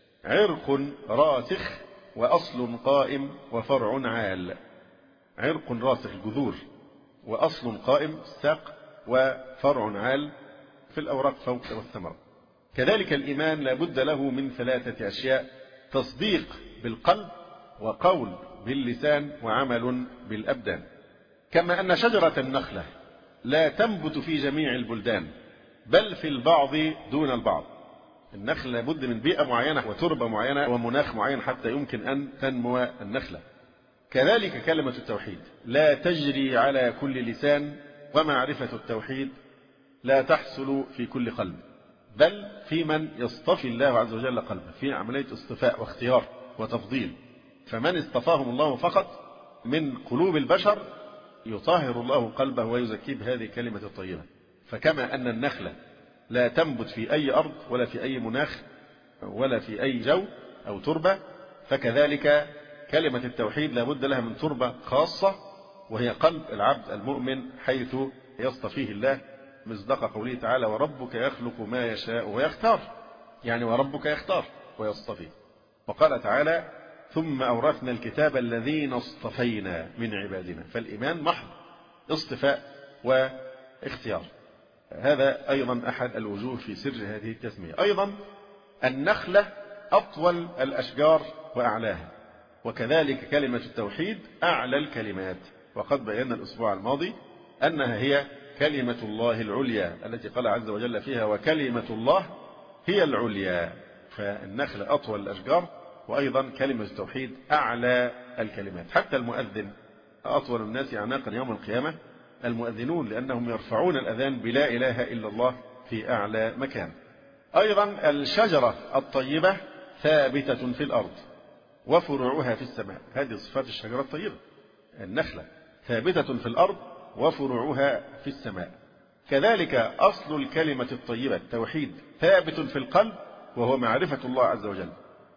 عرق راسخ وأصل قائم وفرع عال. عرق راسخ الجذور، وأصل قائم الساق، وفرع عال في الأوراق فوق والثمرة. كذلك الإيمان لا بد له من ثلاثة أشياء: تصديق بالقلب، وقول باللسان، وعمل بالأبدان. كما أن شجرة النخلة لا تنبت في جميع البلدان، بل في البعض دون البعض. النخلة لابد من بيئة معينة وتربة معينة ومناخ معين حتى يمكن أن تنمو النخلة. كذلك كلمة التوحيد لا تجري على كل لسان، ومعرفة التوحيد لا تحصل في كل قلب، بل في من يصطفي الله عز وجل قلبه، في عملية اصطفاء واختيار وتفضيل. فمن اصطفاهم الله فقط من قلوب البشر يطهر الله قلبه ويزكيه بهذه الكلمة الطيبة. فكما أن النخلة لا تنبت في أي أرض ولا في أي مناخ ولا في أي جو أو تربة، فكذلك كلمة التوحيد لا بد لها من تربة خاصة، وهي قلب العبد المؤمن حيث يصطفيه الله، مصداق قوله تعالى وربك يخلق ما يشاء ويختار، يعني وربك يختار ويصطفي. وقال تعالى ثم أورثنا الكتاب الذين اصطفينا من عبادنا. فالإيمان محض اصطفاء واختيار. هذا أيضا أحد الوجوه في سر هذه التسمية. أيضا النخلة أطول الأشجار وأعلاها، وكذلك كلمة التوحيد أعلى الكلمات، وقد بينا الأسبوع الماضي أنها هي كلمة الله العليا التي قال عز وجل فيها وكلمة الله هي العليا. فالنخلة أطول الأشجار وأيضا كلمة التوحيد أعلى الكلمات. حتى المؤذن أطول الناس أعناقا يوم القيامة المؤذنون، لأنهم يرفعون الأذان بلا إله إلا الله في أعلى مكان. أيضا الشجرة الطيبة ثابتة في الأرض وفروعها في السماء. هذه صفات الشجرة الطيبة. النخلة ثابتة في الأرض وفروعها في السماء. كذلك أصل الكلمة الطيبة التوحيد ثابت في القلب وهو معرفة الله عز وجل،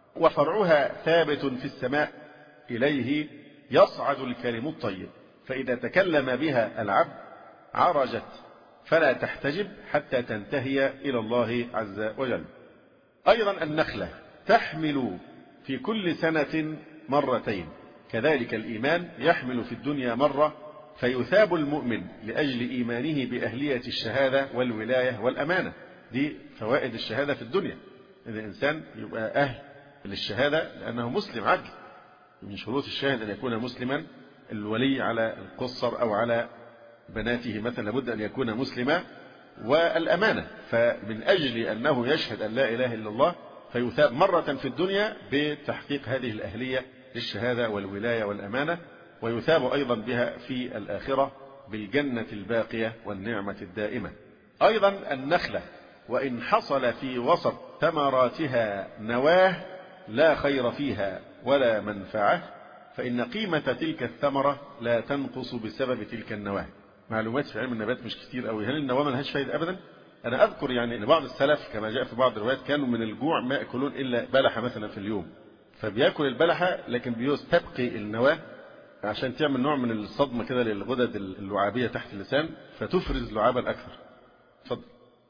وفرعها ثابت في السماء إليه يصعد الكلم الطيب، فإذا تكلم بها العبد عرجت فلا تحتجب حتى تنتهي إلى الله عز وجل. أيضا النخلة تحمل في كل سنة مرتين، كذلك الإيمان يحمل في الدنيا مرة فيثاب المؤمن لأجل إيمانه بأهلية الشهادة والولاية والأمانة. دي فوائد الشهادة في الدنيا، إن الإنسان يبقى أهل للشهادة لأنه مسلم عدل. من شروط الشاهد أن يكون مسلما. الولي على القصر أو على بناته مثلا لابد أن يكون مسلما. والأمانة، فمن أجل أنه يشهد أن لا إله إلا الله فيثاب مرة في الدنيا بتحقيق هذه الأهلية للشهادة والولاية والأمانة، ويثاب أيضا بها في الآخرة بالجنة الباقية والنعمة الدائمة. أيضا النخلة وإن حصل في وسط ثمراتها نواه لا خير فيها ولا منفعة، فإن قيمة تلك الثمرة لا تنقص بسبب تلك النواه. معلومات في علم النبات مش كتير قوي. هل النواه ملهاش فايدة أبدا؟ أنا أذكر يعني أن بعض السلف كما جاء في بعض الروايات كانوا من الجوع ما يأكلون إلا بلحة مثلا في اليوم، فبيأكل البلحة لكن بيستبقي النواه عشان تعمل نوع من الصدمة كده للغدد اللعابية تحت اللسان فتفرز لعابا أكثر. اتفضل.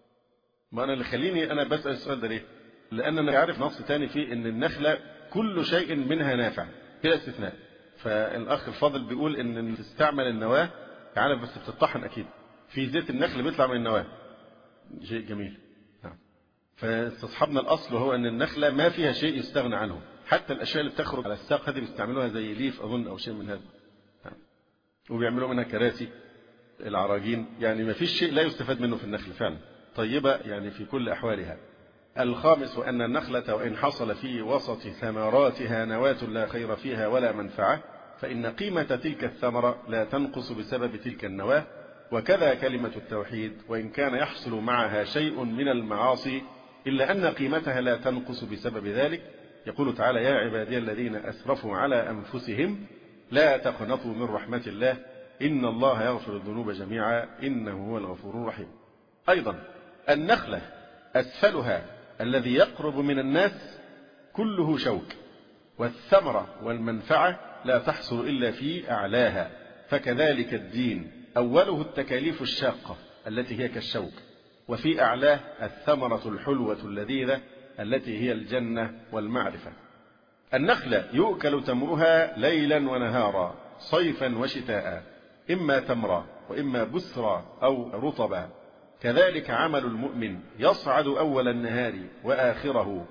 ما أنا اللي خليني أنا بسأل السؤال ده ليه؟ لأن أنا عارف نص تاني فيه إن النخلة كل شيء منها نافع بلا استثناء. فالأخ الفاضل بيقول إن تستعمل النواة عارف بس بتطحن أكيد في زيت النخل بيطلع من النواة، شيء جميل. نعم. فاستصحابنا الأصل هو أن النخلة ما فيها شيء يستغنى عنه، حتى الأشياء اللي بتخرج على الساق هذه بيستعملوها زي ليف أظن أو شيء من هذا. نعم. وبيعملوا منها كراسي العراجين، يعني ما فيش شيء لا يستفاد منه في النخل فعلا، طيبة يعني في كل أحوالها. الخامس وأن النخلة وإن حصل في وسط ثمراتها نواة لا خير فيها ولا منفعة، فإن قيمة تلك الثمرة لا تنقص بسبب تلك النواة. وكذا كلمة التوحيد وإن كان يحصل معها شيء من المعاصي إلا أن قيمتها لا تنقص بسبب ذلك. يقول تعالى: يا عبادي الذين أسرفوا على أنفسهم لا تقنطوا من رحمة الله إن الله يغفر الذنوب جميعا إنه هو الغفور الرحيم. أيضا النخلة أسفلها الذي يقرب من الناس كله شوك، والثمرة والمنفعة لا تحصل إلا في أعلاها. فكذلك الدين أوله التكاليف الشاقة التي هي كالشوك، وفي أعلاه الثمرة الحلوة اللذيذة التي هي الجنة والمعرفة. النخلة يؤكل تمرها ليلا ونهارا صيفا وشتاء، إما تمرا وإما بسرا أو رطبا. كذلك عمل المؤمن يصعد أول النهار وآخره،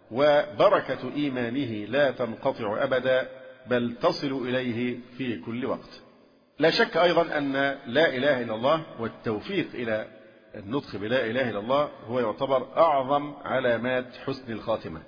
وبركة إيمانه لا تنقطع أبدا بل تصل إليه في كل وقت. لا شك أيضا أن لا إله إلا الله والتوفيق إلى النطق بلا إله إلا الله هو يعتبر أعظم علامات حسن الخاتمة.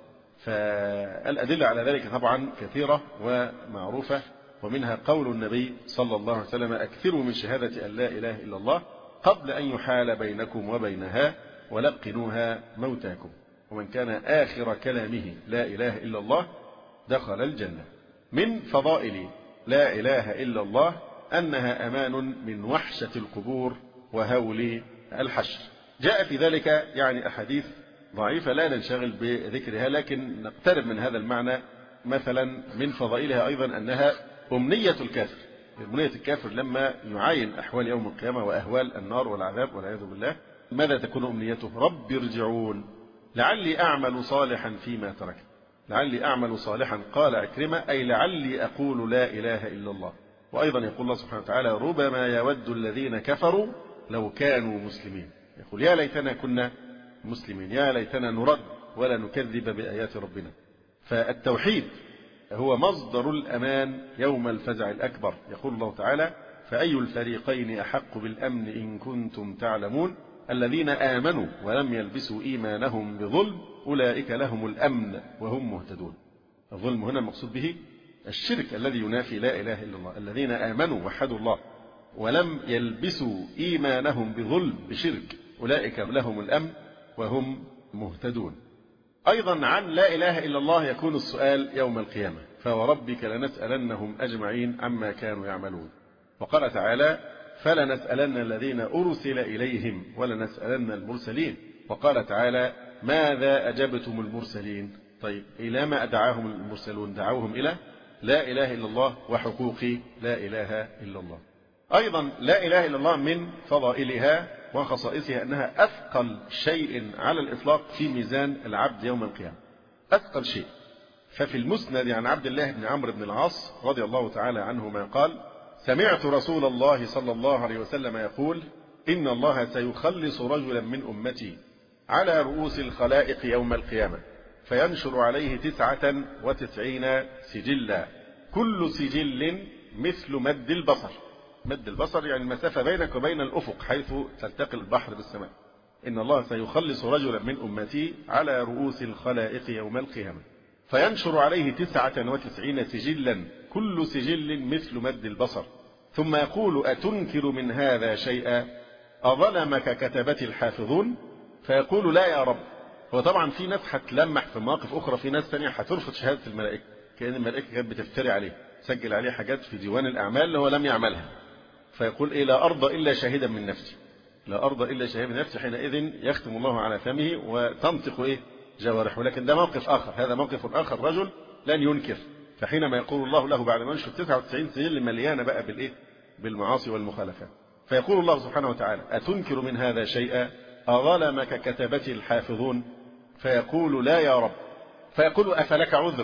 فالأدلة على ذلك طبعا كثيرة ومعروفة، ومنها قول النبي صلى الله عليه وسلم: أكثروا من شهادة أن لا إله إلا الله قبل أن يحال بينكم وبينها ولقنوها موتاكم. ومن كان آخر كلامه لا إله إلا الله دخل الجنة. من فضائل لا إله إلا الله أنها أمان من وحشة القبور وهول الحشر. جاء في ذلك يعني أحاديث ضعيفة لا ننشغل بذكرها، لكن نقترب من هذا المعنى. مثلا من فضائلها أيضا أنها أمنية الكافر. أمنية الكافر لما يعاين أحوال يوم القيامة وأهوال النار والعذاب والعياذ بالله، ماذا تكون أمنيته؟ رب ارجعون لعلي أعمل صالحا فيما تركت. لعلي أعمل صالحا قال عكرمة أي لعلي أقول لا إله إلا الله. وأيضا يقول الله سبحانه وتعالى: ربما يود الذين كفروا لو كانوا مسلمين. يقول: يا ليتنا كنا مسلمين، يا ليتنا نرد ولا نكذب بآيات ربنا. فالتوحيد هو مصدر الأمان يوم الفزع الأكبر. يقول الله تعالى: فأي الفريقين أحق بالأمن إن كنتم تعلمون الذين آمنوا ولم يلبسوا إيمانهم بظلم أولئك لهم الأمن وهم مهتدون. الظلم هنا المقصود به الشرك الذي ينافي لا إله إلا الله. الذين آمنوا وحدوا الله ولم يلبسوا إيمانهم بظلم بشرك أولئك لهم الأمن وهم مهتدون. أيضا عن لا إله إلا الله يكون السؤال يوم القيامة، فوربك لنسألنهم أجمعين عما كانوا يعملون. وقال تعالى فلنسألن الذين أرسل إليهم ولنسألن المرسلين. وقال تعالى ماذا أجبتم المرسلين؟ طيب إلى ما أدعاهم المرسلون؟ دعوهم إلى لا إله إلا الله وحقوق لا إله إلا الله. أيضا لا إله إلا الله من فضائلها وخصائصها أنها أثقل شيء على الإطلاق في ميزان العبد يوم القيامة، أثقل شيء. ففي المسند عن عبد الله بن عمرو بن العاص رضي الله تعالى عنهما قال سمعت رسول الله صلى الله عليه وسلم يقول إن الله سيخلص رجلا من أمتي على رؤوس الخلائق يوم القيامة فينشر عليه تسعة وتسعين سجلا كل سجل مثل مد البصر. مد البصر يعني المسافة بينك وبين الأفق حيث تلتقي البحر بالسماء. إن الله سيخلص رجلا من أمتي على رؤوس الخلائق يوم القيامة فينشر عليه تسعة وتسعين سجلا كل سجل مثل مد البصر ثم يقول أتنكر من هذا شيئا أظلمك كتبت الحافظون؟ فيقول لا يا رب. هو طبعا في ناس هتلمح في مواقف أخرى، في ناس ثانية هترفض شهادة الملائكة كأن الملائكة كانت بتفتري عليه، سجل عليه حاجات في ديوان الأعمال اللي هو لم يعملها، فيقول إيه لا أرضى إلا شاهدا من نفسي، لا أرضى إلا شاهدا من نفسي. حينئذ يختم الله على فمه وتنطق إيه جوارحه. ولكن ده موقف آخر، هذا موقف آخر، رجل لن ينكر. فحينما يقول الله له بعد ما ينشر تسعة وتسعين سجل مليانة بقى بالإيه بالمعاصي والمخالفات، فيقول الله سبحانه وتعالى أتنكر من هذا شيئا أظلمك كتبت الحافظون؟ فيقول لا يا رب. فيقول أفلك عذر؟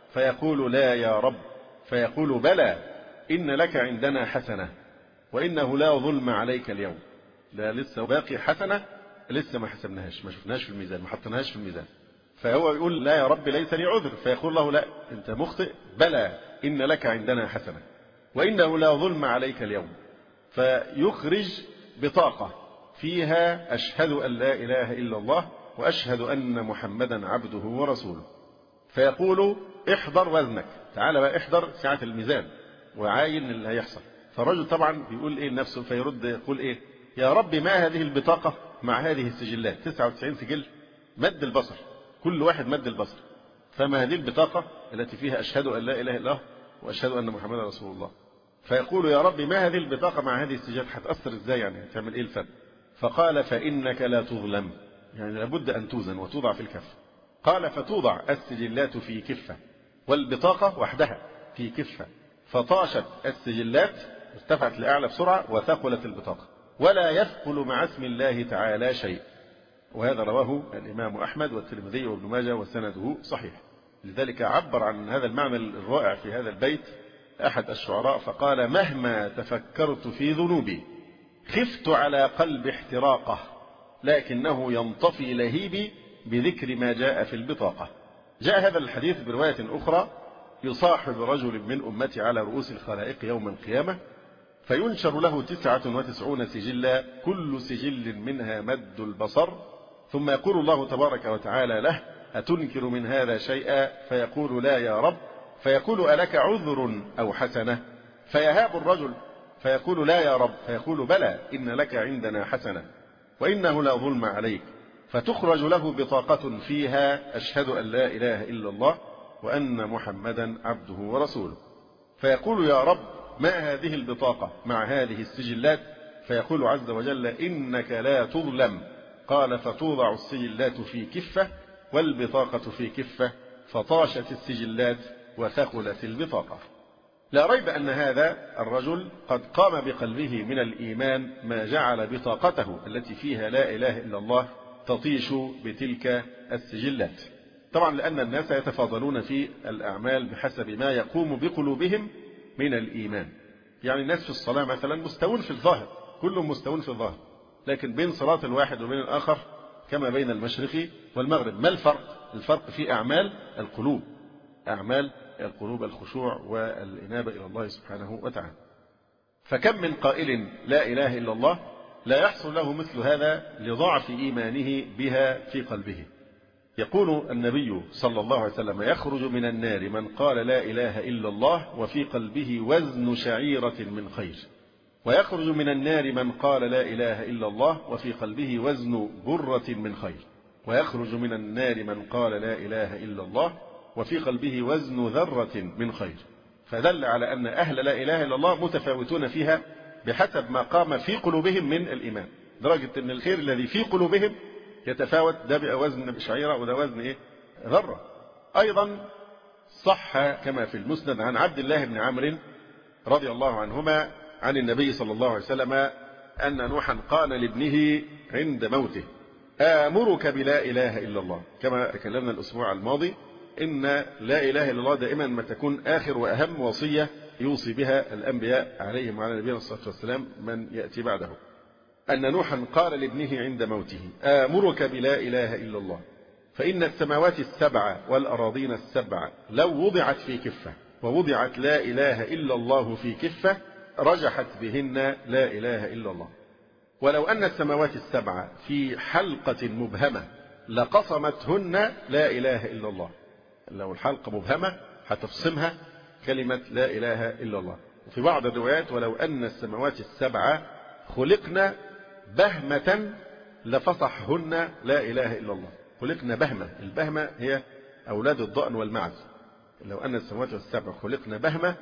فيقول لا يا رب. فيقول بلى إن لك عندنا حسنة وإنه لا ظلم عليك اليوم. لا لسه باقي حسنة لسه ما حسبناهاش، ما شفناهاش في الميزان، ما حطيناهاش في الميزان. فهو يقول لا يا رب ليس لي عذر. فيقول له لا أنت مخطئ، بلى إن لك عندنا حسنة وإنه لا ظلم عليك اليوم. فيخرج بطاقة فيها أشهد أن لا إله إلا الله وأشهد أن محمدا عبده ورسوله. فيقول احضر وزنك، تعال بقى احضر ساعة الميزان وعاين اللي هيحصل. فالرجل طبعا بيقول ايه لنفسه، فيرد يقول ايه يا رب ما هذه البطاقة مع هذه السجلات؟ تسعة وتسعين سجل مد البصر، كل واحد مد البصر. فما هذه البطاقة التي فيها أشهد أن لا إله إلا الله وأشهد أن محمدا رسول الله؟ فيقول يا رب ما هذه البطاقة مع هذه السجلات؟ هتأثر ازاي يعني؟ هتعمل ايه الفرق؟ فقال فإنك لا تظلم، يعني لابد أن توزن وتوضع في الكفة. قال فتوضع السجلات في كفة والبطاقة وحدها في كفة، فطاشت السجلات ارتفعت لأعلى بسرعة وثقلت البطاقة ولا يثقل مع اسم الله تعالى شيء. وهذا رواه الإمام أحمد والترمذي وابن ماجه وسنده صحيح. لذلك عبر عن هذا المعنى الرائع في هذا البيت أحد الشعراء فقال مهما تفكرت في ذنوبي خفت على قلب احتراقه لكنه ينطفي لهيبي بذكر ما جاء في البطاقة. جاء هذا الحديث برواية أخرى يصاحب رجل من أمتي على رؤوس الخلائق يوم القيامة فينشر له تسعة وتسعون سجلا كل سجل منها مد البصر ثم يقول الله تبارك وتعالى له أتنكر من هذا شيئا؟ فيقول لا يا رب. فيقول ألك عذر أو حسنة؟ فيهاب الرجل فيقول لا يا رب. فيقول بلى إن لك عندنا حسنة وإنه لا ظلم عليك. فتخرج له بطاقة فيها أشهد أن لا إله إلا الله وأن محمدا عبده ورسوله. فيقول يا رب ما هذه البطاقة مع هذه السجلات؟ فيقول عز وجل إنك لا تظلم. قال فتوضع السجلات في كفة والبطاقة في كفة فطاشت السجلات وثقلت البطاقة. لا ريب أن هذا الرجل قد قام بقلبه من الإيمان ما جعل بطاقته التي فيها لا إله إلا الله تطيش بتلك السجلات. طبعا لأن الناس يتفاضلون في الأعمال بحسب ما يقوم بقلوبهم من الإيمان. يعني الناس في الصلاة مثلا مستوون في الظاهر، كلهم مستوون في الظاهر، لكن بين صلاة الواحد وبين الآخر كما بين المشرق والمغرب. ما الفرق؟ الفرق في أعمال القلوب، أعمال القلوب، الخشوع والإنابة إلى الله سبحانه وتعالى. فكم من قائل لا إله إلا الله لا يحصل له مثل هذا لضعف إيمانه بها في قلبه. يقول النبي صلى الله عليه وسلم: يخرج من النار من قال لا إله إلا الله وفي قلبه وزن شعيرة من خير، ويخرج من النار من قال لا إله إلا الله وفي قلبه وزن برة من خير، ويخرج من النار من قال لا إله إلا الله وفي قلبه وزن ذرة من خير. فدل على أن أهل لا إله إلا الله متفاوتون فيها بحسب ما قام في قلوبهم من الإيمان، درجة أن الخير الذي في قلوبهم يتفاوت، ده بقى وزن شعيرة وده وزن إيه؟ ذرة. أيضا صح كما في المسند عن عبد الله بن عمرو رضي الله عنهما عن النبي صلى الله عليه وسلم أن نوحا قال لابنه عند موته: آمرك بلا إله إلا الله. كما تكلمنا الأسبوع الماضي إن لا إله إلا الله دائما ما تكون آخر وأهم وصية يوصي بها الأنبياء عليهم وعلى نبينا الصلاة والسلام من يأتي بعده. أن نوحا قال لابنه عند موته: آمرك بلا إله إلا الله، فإن السماوات السبع والأراضين السبع لو وضعت في كفة ووضعت لا إله إلا الله في كفة رجحت بهن لا إله إلا الله، ولو أن السماوات السبع في حلقة مبهمة لقصمتهن لا إله إلا الله. لو الحلقة مبهمة هتفصمها كلمة لا إله إلا الله. وفي بعض الروايات: ولو أن السماوات السبع خلقنا بهمة لفصحهن لا إله إلا الله. خلقنا بهمة، البهمة هي أولاد الضأن والمعز. لو أن السماوات السبع خلقنا بهمة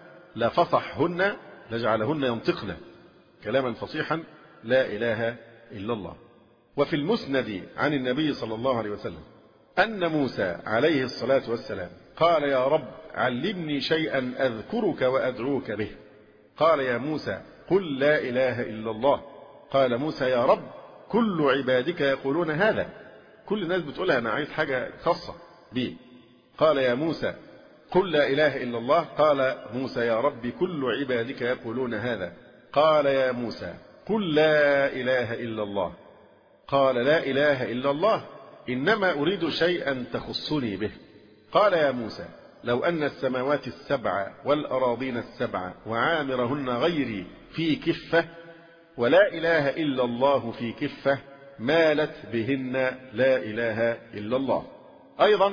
لفصحهن لجعلهن ينطقن كلاما فصيحا لا إله إلا الله. وفي المسند عن النبي صلى الله عليه وسلم أن موسى عليه الصلاة والسلام قال: يا رب علمني شيئا أذكرك وأدعوك به. قال: يا موسى قل لا إله إلا الله. قال موسى: يا رب كل عبادك يقولون هذا، كل الناس بتقولها، أنا عايز حاجة خاصة بي. قال: يا موسى قل لا إله إلا الله. قال موسى: يا رب كل عبادك يقولون هذا. قال: يا موسى قل لا إله إلا الله. قال: لا إله إلا الله، إنما أريد شيئا تخصني به. قال: يا موسى لو أن السماوات السبع والأراضين السبع وعامرهن غيري في كفة ولا إله إلا الله في كفة مالت بهن لا إله إلا الله. أيضا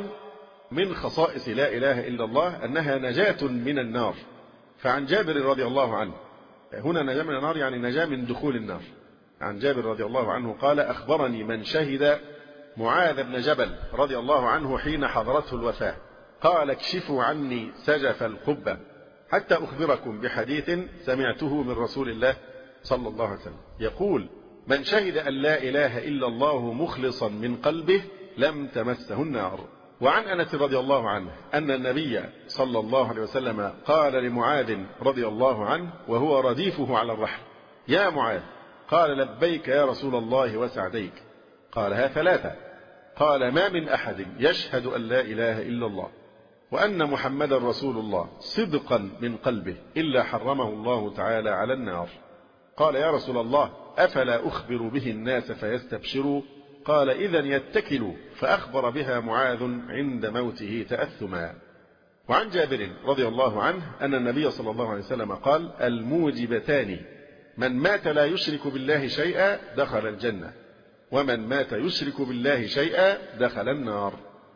من خصائص لا إله إلا الله أنها نجاة من النار. فعن جابر رضي الله عنه، هنا نجاة من النار يعني نجاة من دخول النار. عن جابر رضي الله عنه قال: أخبرني من شهد معاذ بن جبل رضي الله عنه حين حضرته الوفاة، قال: اكشفوا عني سجف القبة حتى أخبركم بحديث سمعته من رسول الله صلى الله عليه وسلم يقول: من شهد أن لا إله إلا الله مخلصا من قلبه لم تمسه النار. وعن أنس رضي الله عنه أن النبي صلى الله عليه وسلم قال لمعاذ رضي الله عنه وهو رديفه على الرحل: يا معاذ. قال: لبيك يا رسول الله وسعديك. قالها ثلاثة. قال: ما من أحد يشهد أن لا إله إلا الله وأن محمدا رسول الله صدقا من قلبه إلا حرمه الله تعالى على النار. قال: يا رسول الله أفلا أخبر به الناس فيستبشروا؟ قال: إذن يتكلوا. فأخبر بها معاذ عند موته تأثما. وعن جابر رضي الله عنه أن النبي صلى الله عليه وسلم قال: الموجبتان من مات لا يشرك بالله شيئا دخل الجنة، ومن مات يشرك بالله شيئا دخل النار.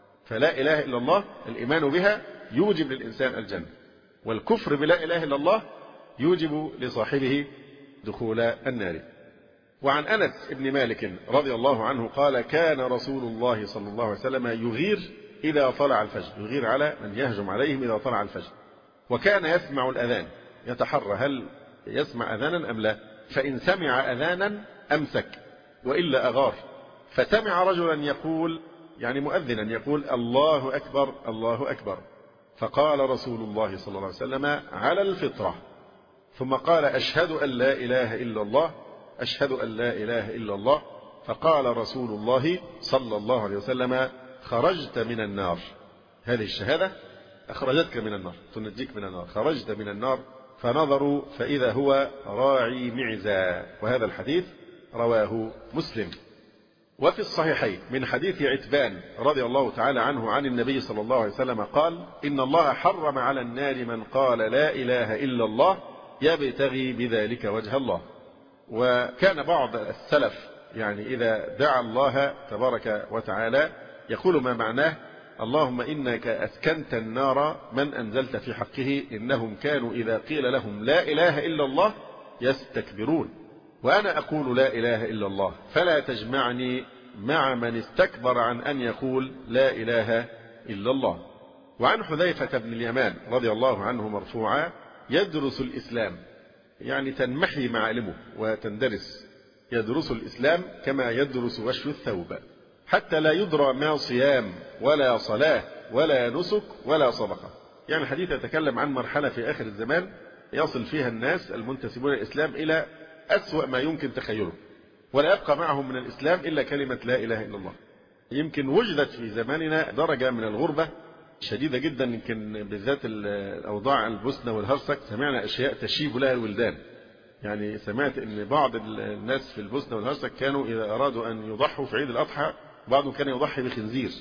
فلا إله إلا الله الإيمان بها يوجب للإنسان الجنة، والكفر بلا إله إلا الله يوجب لصاحبه دخول النار. وعن أنس بن مالك رضي الله عنه قال: كان رسول الله صلى الله عليه وسلم يغير إذا طلع الفجر، يغير على من يهجم عليهم إذا طلع الفجر، وكان يسمع الأذان يتحرى هل يسمع أذانا أم لا، فإن سمع أذانا أمسك وإلا أغار. فسمع رجلا يقول، يعني مؤذنا يقول: الله أكبر الله أكبر. فقال رسول الله صلى الله عليه وسلم: على الفطرة. ثم قال: أشهد أن لا إله إلا الله أشهد أن لا إله إلا الله. فقال رسول الله صلى الله عليه وسلم: خرجت من النار. هذه الشهادة أخرجتك من النار، تنجيك من النار، خرجت من النار. فنظروا فإذا هو راعي معزى. وهذا الحديث رواه مسلم. وفي الصحيحين من حديث عتبان رضي الله تعالى عنه عن النبي صلى الله عليه وسلم قال: إن الله حرم على النار من قال لا إله إلا الله يبتغي بذلك وجه الله. وكان بعض السلف يعني إذا دعا الله تبارك وتعالى يقول ما معناه: اللهم إنك أسكنت النار من أنزلت في حقه، إنهم كانوا إذا قيل لهم لا إله إلا الله يستكبرون، وأنا أقول لا إله إلا الله، فلا تجمعني مع من استكبر عن أن يقول لا إله إلا الله. وعن حذيفة بن اليمان رضي الله عنه مرفوعا: يدرس الإسلام، يعني تنمحي معالمه وتندرس، يدرس الإسلام كما يدرس وشي الثوب، حتى لا يدرى ما صيام ولا صلاة ولا نسك ولا صدقة. يعني الحديث يتكلم عن مرحلة في آخر الزمان يصل فيها الناس المنتسبون للإسلام إلى أسوأ ما يمكن تخيله، ولا يبقى معهم من الإسلام إلا كلمة لا إله إلا الله. يمكن وجدت في زماننا درجة من الغربة شديدة جدا، يمكن بالذات الأوضاع البوسنة والهرسك سمعنا أشياء تشيب لها الولدان. يعني سمعت أن بعض الناس في البوسنة والهرسك كانوا إذا أرادوا أن يضحوا في عيد الأضحى بعضهم كان يضحي بخنزير.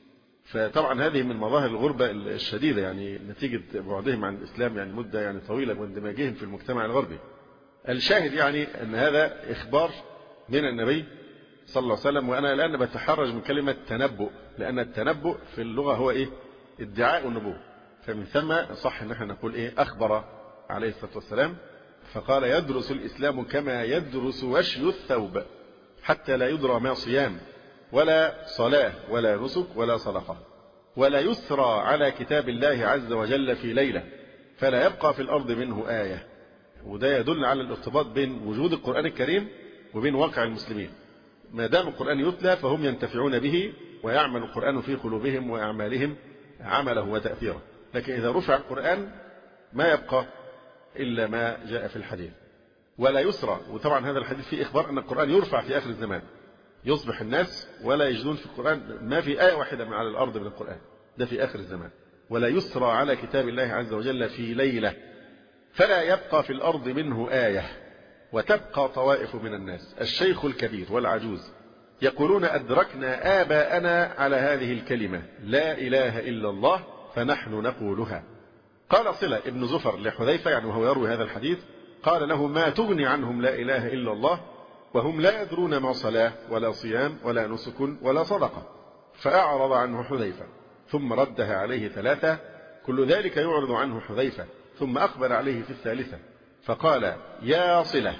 فطبعا هذه من مظاهر الغربة الشديدة، يعني نتيجة بعدهم عن الإسلام يعني مدة يعني طويلة واندماجهم في المجتمع الغربي. الشاهد يعني أن هذا إخبار من النبي صلى الله عليه وسلم. وأنا الآن بتحرج من كلمة تنبؤ، لأن التنبؤ في اللغة هو إيه؟ ادعاء النبوة، فمن ثم صح أن احنا نقول إيه؟ أخبر عليه الصلاة والسلام، فقال: يدرس الإسلام كما يدرس وشي الثوب، حتى لا يدرى ما صيام ولا صلاة ولا نسك ولا صدقة، ولا يسرى على كتاب الله عز وجل في ليلة، فلا يبقى في الأرض منه آية. وده يدل على الارتباط بين وجود القرآن الكريم وبين واقع المسلمين. ما دام القرآن يتلى فهم ينتفعون به، ويعمل القرآن في قلوبهم وأعمالهم عمله وتأثيره. لكن إذا رفع القرآن ما يبقى إلا ما جاء في الحديث. ولا يسرى، وطبعا هذا الحديث فيه إخبار أن القرآن يرفع في آخر الزمان، يصبح الناس ولا يجدون في القرآن ما في آية واحدة من على الأرض من القرآن، ده في آخر الزمان. ولا يسرى على كتاب الله عز وجل في ليلة، فلا يبقى في الأرض منه آية، وتبقى طوائف من الناس الشيخ الكبير والعجوز يقولون: أدركنا آباءنا على هذه الكلمة لا إله إلا الله فنحن نقولها. قال صلة ابن زفر لحذيفة، يعني وهو يروي هذا الحديث، قال له: ما تغني عنهم لا إله إلا الله وهم لا يدرون ما صلاة ولا صيام ولا نسك ولا صدقة. فأعرض عنه حذيفة ثم ردها عليه ثلاثة، كل ذلك يعرض عنه حذيفة، ثم أقبل عليه في الثالثة فقال: يا صلة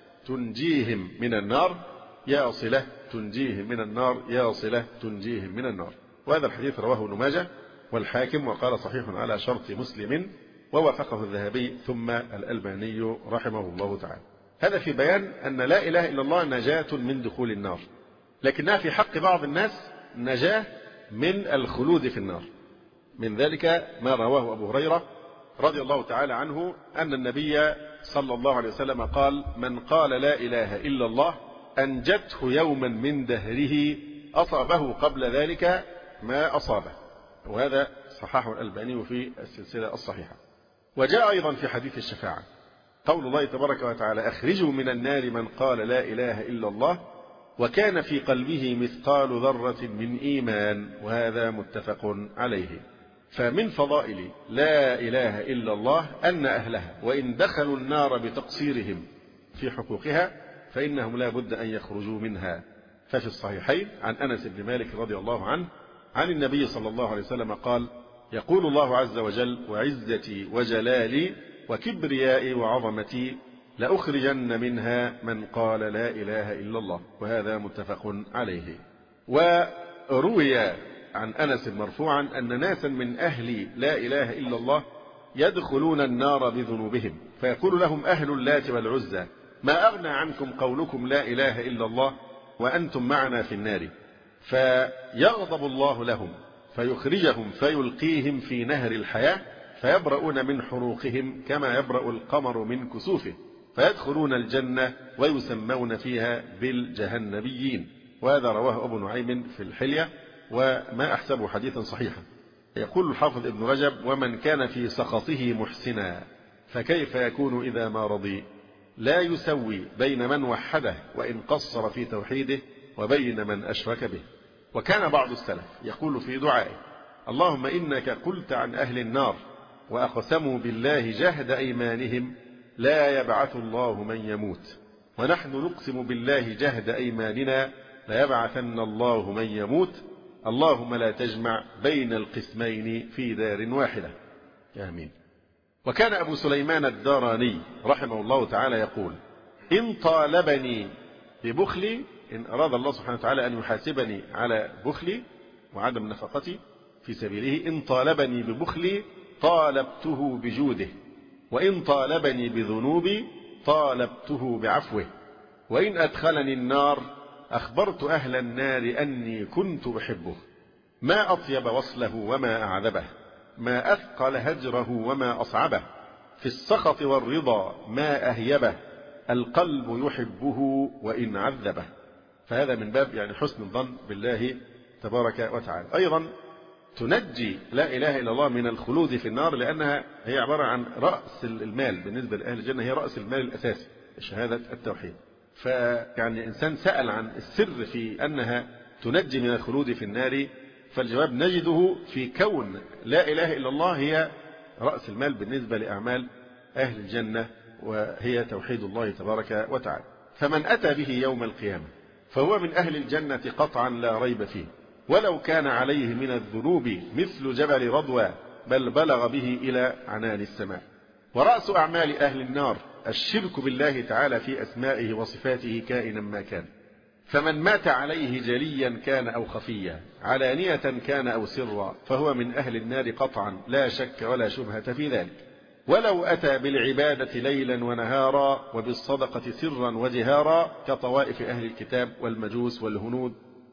تنجيهم من النار، يا صلة تنجيهم من النار، يا صلة تنجيهم من النار. وهذا الحديث رواه ابن ماجه والحاكم وقال صحيح على شرط مسلم، ووافقه الذهبي ثم الألباني رحمه الله تعالى. هذا في بيان أن لا إله إلا الله نجاة من دخول النار، لكنها في حق بعض الناس نجاة من الخلود في النار. من ذلك ما رواه أبو هريرة رضي الله تعالى عنه أن النبي صلى الله عليه وسلم قال: من قال لا إله إلا الله أنجته يوما من دهره أصابه قبل ذلك ما أصابه. وهذا صححه الألباني في السلسلة الصحيحة. وجاء أيضا في حديث الشفاعة قول الله تبارك وتعالى: أخرجوا من النار من قال لا إله إلا الله وكان في قلبه مثقال ذرة من إيمان. وهذا متفق عليه. فمن فضائل لا إله إلا الله أن أهلها وإن دخلوا النار بتقصيرهم في حقوقها فإنهم لا بد أن يخرجوا منها. ففي الصحيحين عن أنس بن مالك رضي الله عنه عن النبي صلى الله عليه وسلم قال: يقول الله عز وجل: وعزتي وجلالي وكبريائي وعظمتي لأخرجن منها من قال لا إله إلا الله. وهذا متفق عليه. وروي عن أنس مرفوعا أن ناسا من أهل لا إله إلا الله يدخلون النار بذنوبهم، فيقول لهم أهل اللات والعزى: ما أغنى عنكم قولكم لا إله إلا الله وأنتم معنا في النار. فيغضب الله لهم فيخرجهم فيلقيهم في نهر الحياة فيبرؤون من حروقهم كما يبرأ القمر من كسوفه، فيدخلون الجنة ويسمون فيها بالجهنميين. وهذا رواه أبو نعيم في الحلية، وما أحسبه حديثا صحيحا. يقول الحافظ ابن رجب: ومن كان في سخطه محسنا فكيف يكون إذا ما رضي؟ لا يسوي بين من وحده وإن قصر في توحيده وبين من أشرك به. وكان بعض السلف يقول في دعائه: اللهم إنك قلت عن أهل النار وأقسموا بالله جهد أيمانهم لا يبعث الله من يموت، ونحن نقسم بالله جهد أيماننا لا يبعثن الله من يموت، اللهم لا تجمع بين القسمين في دار واحدة. آمين. وكان أبو سليمان الداراني رحمه الله تعالى يقول: إن طالبني ببخلي، إن أراد الله سبحانه وتعالى أن يحاسبني على بخلي وعدم نفقتي في سبيله، إن طالبني ببخلي طالبته بجوده، وإن طالبني بذنوبي طالبته بعفوه، وإن أدخلني النار أخبرت أهل النار أني كنت أحبه، ما أطيب وصله وما أعذبه، ما أثقل هجره وما أصعبه، في السخط والرضا ما أهيبه، القلب يحبه وإن عذبه. فهذا من باب يعني حسن الظن بالله تبارك وتعالى. أيضا تنجي لا إله إلا الله من الخلود في النار، لأنها هي عبارة عن رأس المال بالنسبة لأهل الجنة، هي رأس المال الأساسي شهادة التوحيد. فيعني إنسان سأل عن السر في أنها تنجي من الخلود في النار، فالجواب نجده في كون لا إله إلا الله هي رأس المال بالنسبة لأعمال أهل الجنة، وهي توحيد الله تبارك وتعالى. فمن أتى به يوم القيامة فهو من أهل الجنة قطعا لا ريب فيه، ولو كان عليه من الذنوب مثل جبل رضوى، بل بلغ به إلى عنان السماء. ورأس أعمال أهل النار الشرك بالله تعالى في أسمائه وصفاته كائنا ما كان، فمن مات عليه جليا كان أو خفيا، علانية كان أو سرا، فهو من أهل النار قطعا لا شك ولا شبهة في ذلك، ولو أتى بالعبادة ليلا ونهارا وبالصدقة سرا وجهارا كطوائف أهل الكتاب والمجوس والهنود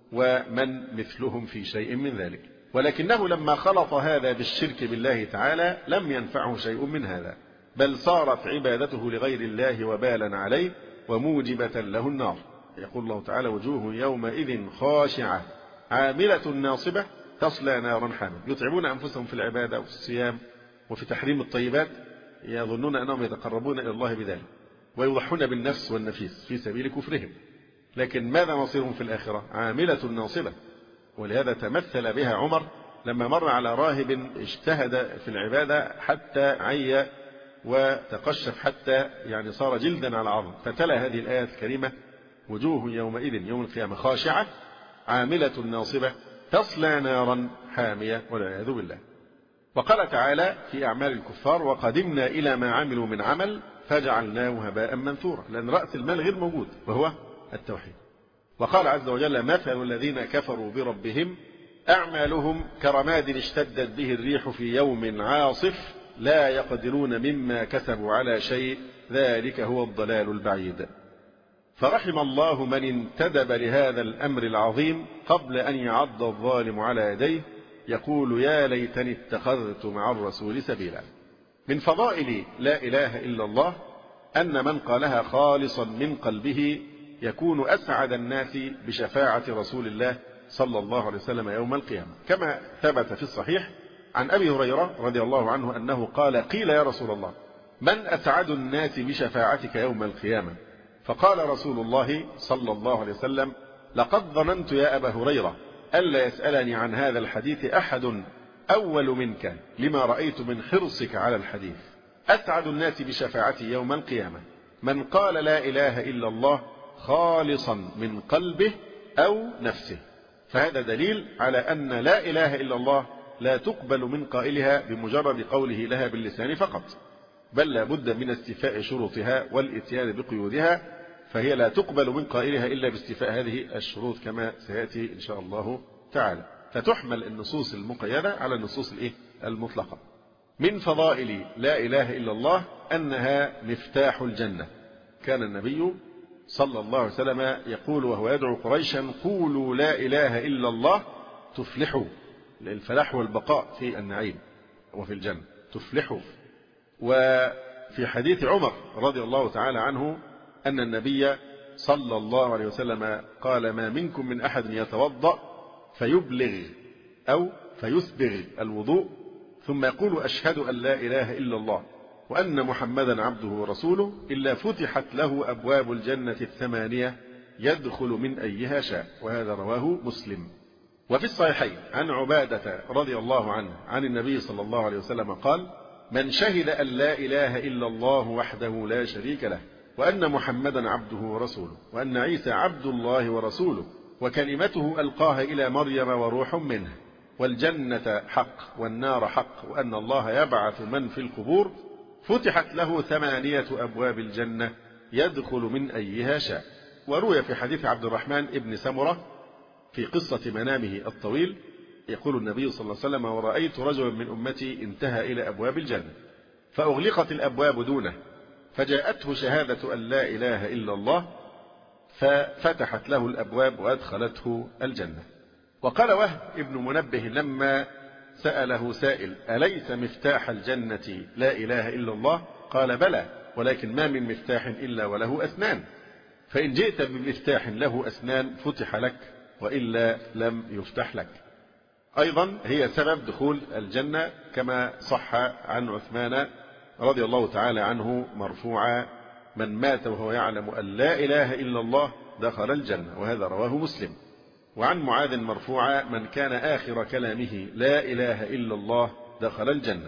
ومن مثلهم في شيء من ذلك، ولكنه لما خلط هذا بالشرك بالله تعالى لم ينفعه شيء من هذا، بل صارت عبادته لغير الله وبالا عليه وموجبة له النار. يقول الله تعالى: وجوه يومئذ خاشعة عاملة ناصبة تصلى نارا حامية، يتعبون أنفسهم في العبادة وفي الصيام وفي تحريم الطيبات، يظنون أنهم يتقربون إلى الله بذلك، ويضحون بالنفس والنفيس في سبيل كفرهم، لكن ماذا مصيرهم في الآخرة؟ عاملة ناصبة. ولهذا تمثل بها عمر لما مر على راهب اجتهد في العبادة حتى عي وتقشف حتى يعني صار جلدا على عظم، فتلا هذه الآية الكريمة: وجوه يومئذ يوم القيامة خاشعة عاملة ناصبة تصلى نارا حامية والعياذ بالله. وقال تعالى في أعمال الكفار: وقدمنا إلى ما عملوا من عمل فجعلناه هباء منثورا، لأن رأس المال غير موجود وهو التوحيد. وقال عز وجل: مثل الذين كفروا بربهم أعمالهم كرماد اشتدت به الريح في يوم عاصف لا يقدرون مما كسبوا على شيء ذلك هو الضلال البعيد. فرحم الله من انتدب لهذا الأمر العظيم قبل أن يعض الظالم على يديه يقول: يا ليتني اتخذت مع الرسول سبيلا. من فضائل لا إله إلا الله أن من قالها خالصا من قلبه يكون أسعد الناس بشفاعة رسول الله صلى الله عليه وسلم يوم القيامة، كما ثبت في الصحيح عن أبي هريرة رضي الله عنه أنه قال: قيل يا رسول الله من أسعد الناس بشفاعتك يوم القيامة؟ فقال رسول الله صلى الله عليه وسلم: لقد ظننت يا أبا هريرة ألا يسألني عن هذا الحديث أحد أول منك لما رأيت من حرصك على الحديث. أسعد الناس بشفاعتي يوم القيامة من قال لا إله إلا الله خالصا من قلبه أو نفسه. فهذا دليل على أن لا إله إلا الله لا تقبل من قائلها بمجرد قوله لها باللسان فقط، بل لا بد من استيفاء شروطها والإتيان بقيودها، فهي لا تقبل من قائلها إلا باستيفاء هذه الشروط كما سيأتي إن شاء الله تعالى. فتحمل النصوص المقيدة على النصوص المطلقة. من فضائل لا إله إلا الله أنها مفتاح الجنة. كان النبي صلى الله عليه وسلم يقول وهو يدعو قريشا: قولوا لا إله إلا الله تفلحوا. الفلاح والبقاء في النعيم وفي الجنة، تفلحوا. وفي حديث عمر رضي الله تعالى عنه أن النبي صلى الله عليه وسلم قال: ما منكم من أحد يتوضأ فيبلغ أو فيسبغ الوضوء ثم يقول: أشهد أن لا إله إلا الله وأن محمدا عبده ورسوله إلا فتحت له أبواب الجنة الثمانية يدخل من أيها شاء. وهذا رواه مسلم. وفي الصحيحين عن عبادة رضي الله عنه عن النبي صلى الله عليه وسلم قال: من شهد أن لا إله إلا الله وحده لا شريك له وأن محمدا عبده ورسوله وأن عيسى عبد الله ورسوله وكلمته ألقاها إلى مريم وروح منه، والجنة حق والنار حق، وأن الله يبعث من في القبور، فتحت له ثمانية أبواب الجنة يدخل من أيها شاء. وروي في حديث عبد الرحمن ابن سمرة في قصة منامه الطويل يقول النبي صلى الله عليه وسلم: ورأيت رجلا من أمتي انتهى إلى أبواب الجنة فأغلقت الأبواب دونه، فجاءته شهادة أن لا إله إلا الله ففتحت له الأبواب وأدخلته الجنة. وقال وهب ابن منبه لما سأله سائل: أليس مفتاح الجنة لا إله إلا الله؟ قال: بلى، ولكن ما من مفتاح إلا وله أسنان، فإن جئت بمفتاح له أسنان فتح لك، وإلا لم يفتح لك. أيضا هي سبب دخول الجنة كما صح عن عثمان رضي الله تعالى عنه مرفوعا: من مات وهو يعلم أن لا إله إلا الله دخل الجنة، وهذا رواه مسلم. وعن معاذ مرفوعا: من كان آخر كلامه لا إله إلا الله دخل الجنة.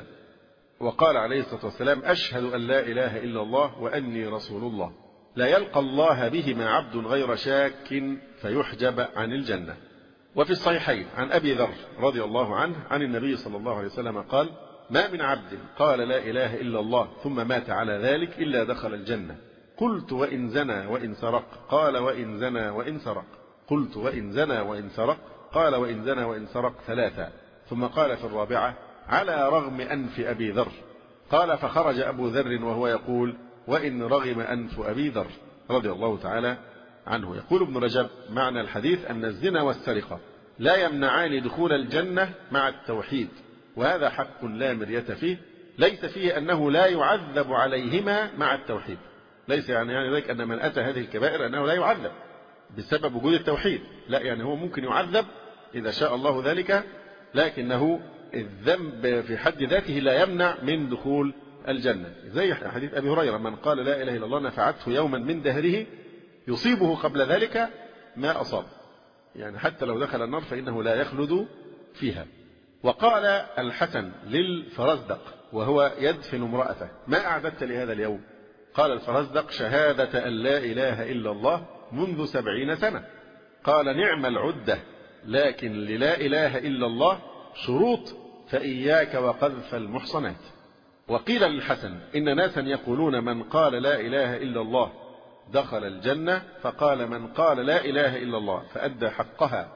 وقال عليه الصلاة والسلام: أشهد أن لا إله إلا الله وأني رسول الله، لا يلقى الله بهما عبد غير شاك فيحجب عن الجنة. وفي الصحيحين عن أبي ذر رضي الله عنه عن النبي صلى الله عليه وسلم قال: ما من عبد قال لا إله إلا الله ثم مات على ذلك إلا دخل الجنة. قلت: وإن زنى وإن سرق؟ قال: وإن زنى وإن سرق. قلت: وإن زنى وإن سرق؟ قال: وإن زنى وإن سرق ثلاثة. ثم قال في الرابعة: على رغم أنف أبي ذر. قال: فخرج أبو ذر وهو يقول: وإن رغم أنف أبي ذر رضي الله تعالى عنه. يقول ابن رجب: معنى الحديث أن الزنا والسرقة لا يمنعان دخول الجنة مع التوحيد، وهذا حق لا مرية فيه، ليس فيه أنه لا يعذب عليهما مع التوحيد، ليس يعني يعني ذلك أن من أتى هذه الكبائر أنه لا يعذب بسبب وجود التوحيد، لا، يعني هو ممكن يعذب إذا شاء الله ذلك، لكنه الذنب في حد ذاته لا يمنع من دخول الجنة. زي حديث أبي هريرة: من قال لا إله إلا الله نفعته يوما من دهره يصيبه قبل ذلك ما أصاب، يعني حتى لو دخل النار فإنه لا يخلد فيها. وقال الحسن للفرزدق وهو يدفن امرأته: ما أعددت لهذا اليوم؟ قال الفرزدق: شهادة أن لا إله إلا الله منذ سبعين سنة. قال: نعم العدة، لكن للا إله إلا الله شروط، فإياك وقذف المحصنات. وقيل للحسن: إن ناسا يقولون من قال لا إله إلا الله دخل الجنة، فقال: من قال لا إله إلا الله فأدى حقها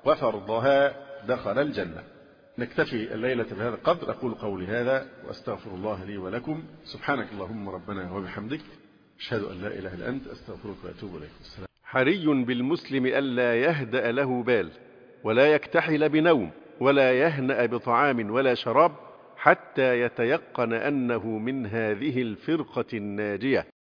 وفرضها دخل الجنة. نكتفي الليلة بهذا القدر. أقول قولي هذا وأستغفر الله لي ولكم. سبحانك اللهم ربنا وبحمدك، أشهد أن لا إله إلا أنت، أستغفرك وأتوب إليك. السلام. حري بالمسلم ألا يهدأ له بال، ولا يكتحل بنوم، ولا يهنأ بطعام ولا شراب، حتى يتيقن أنه من هذه الفرقة الناجية.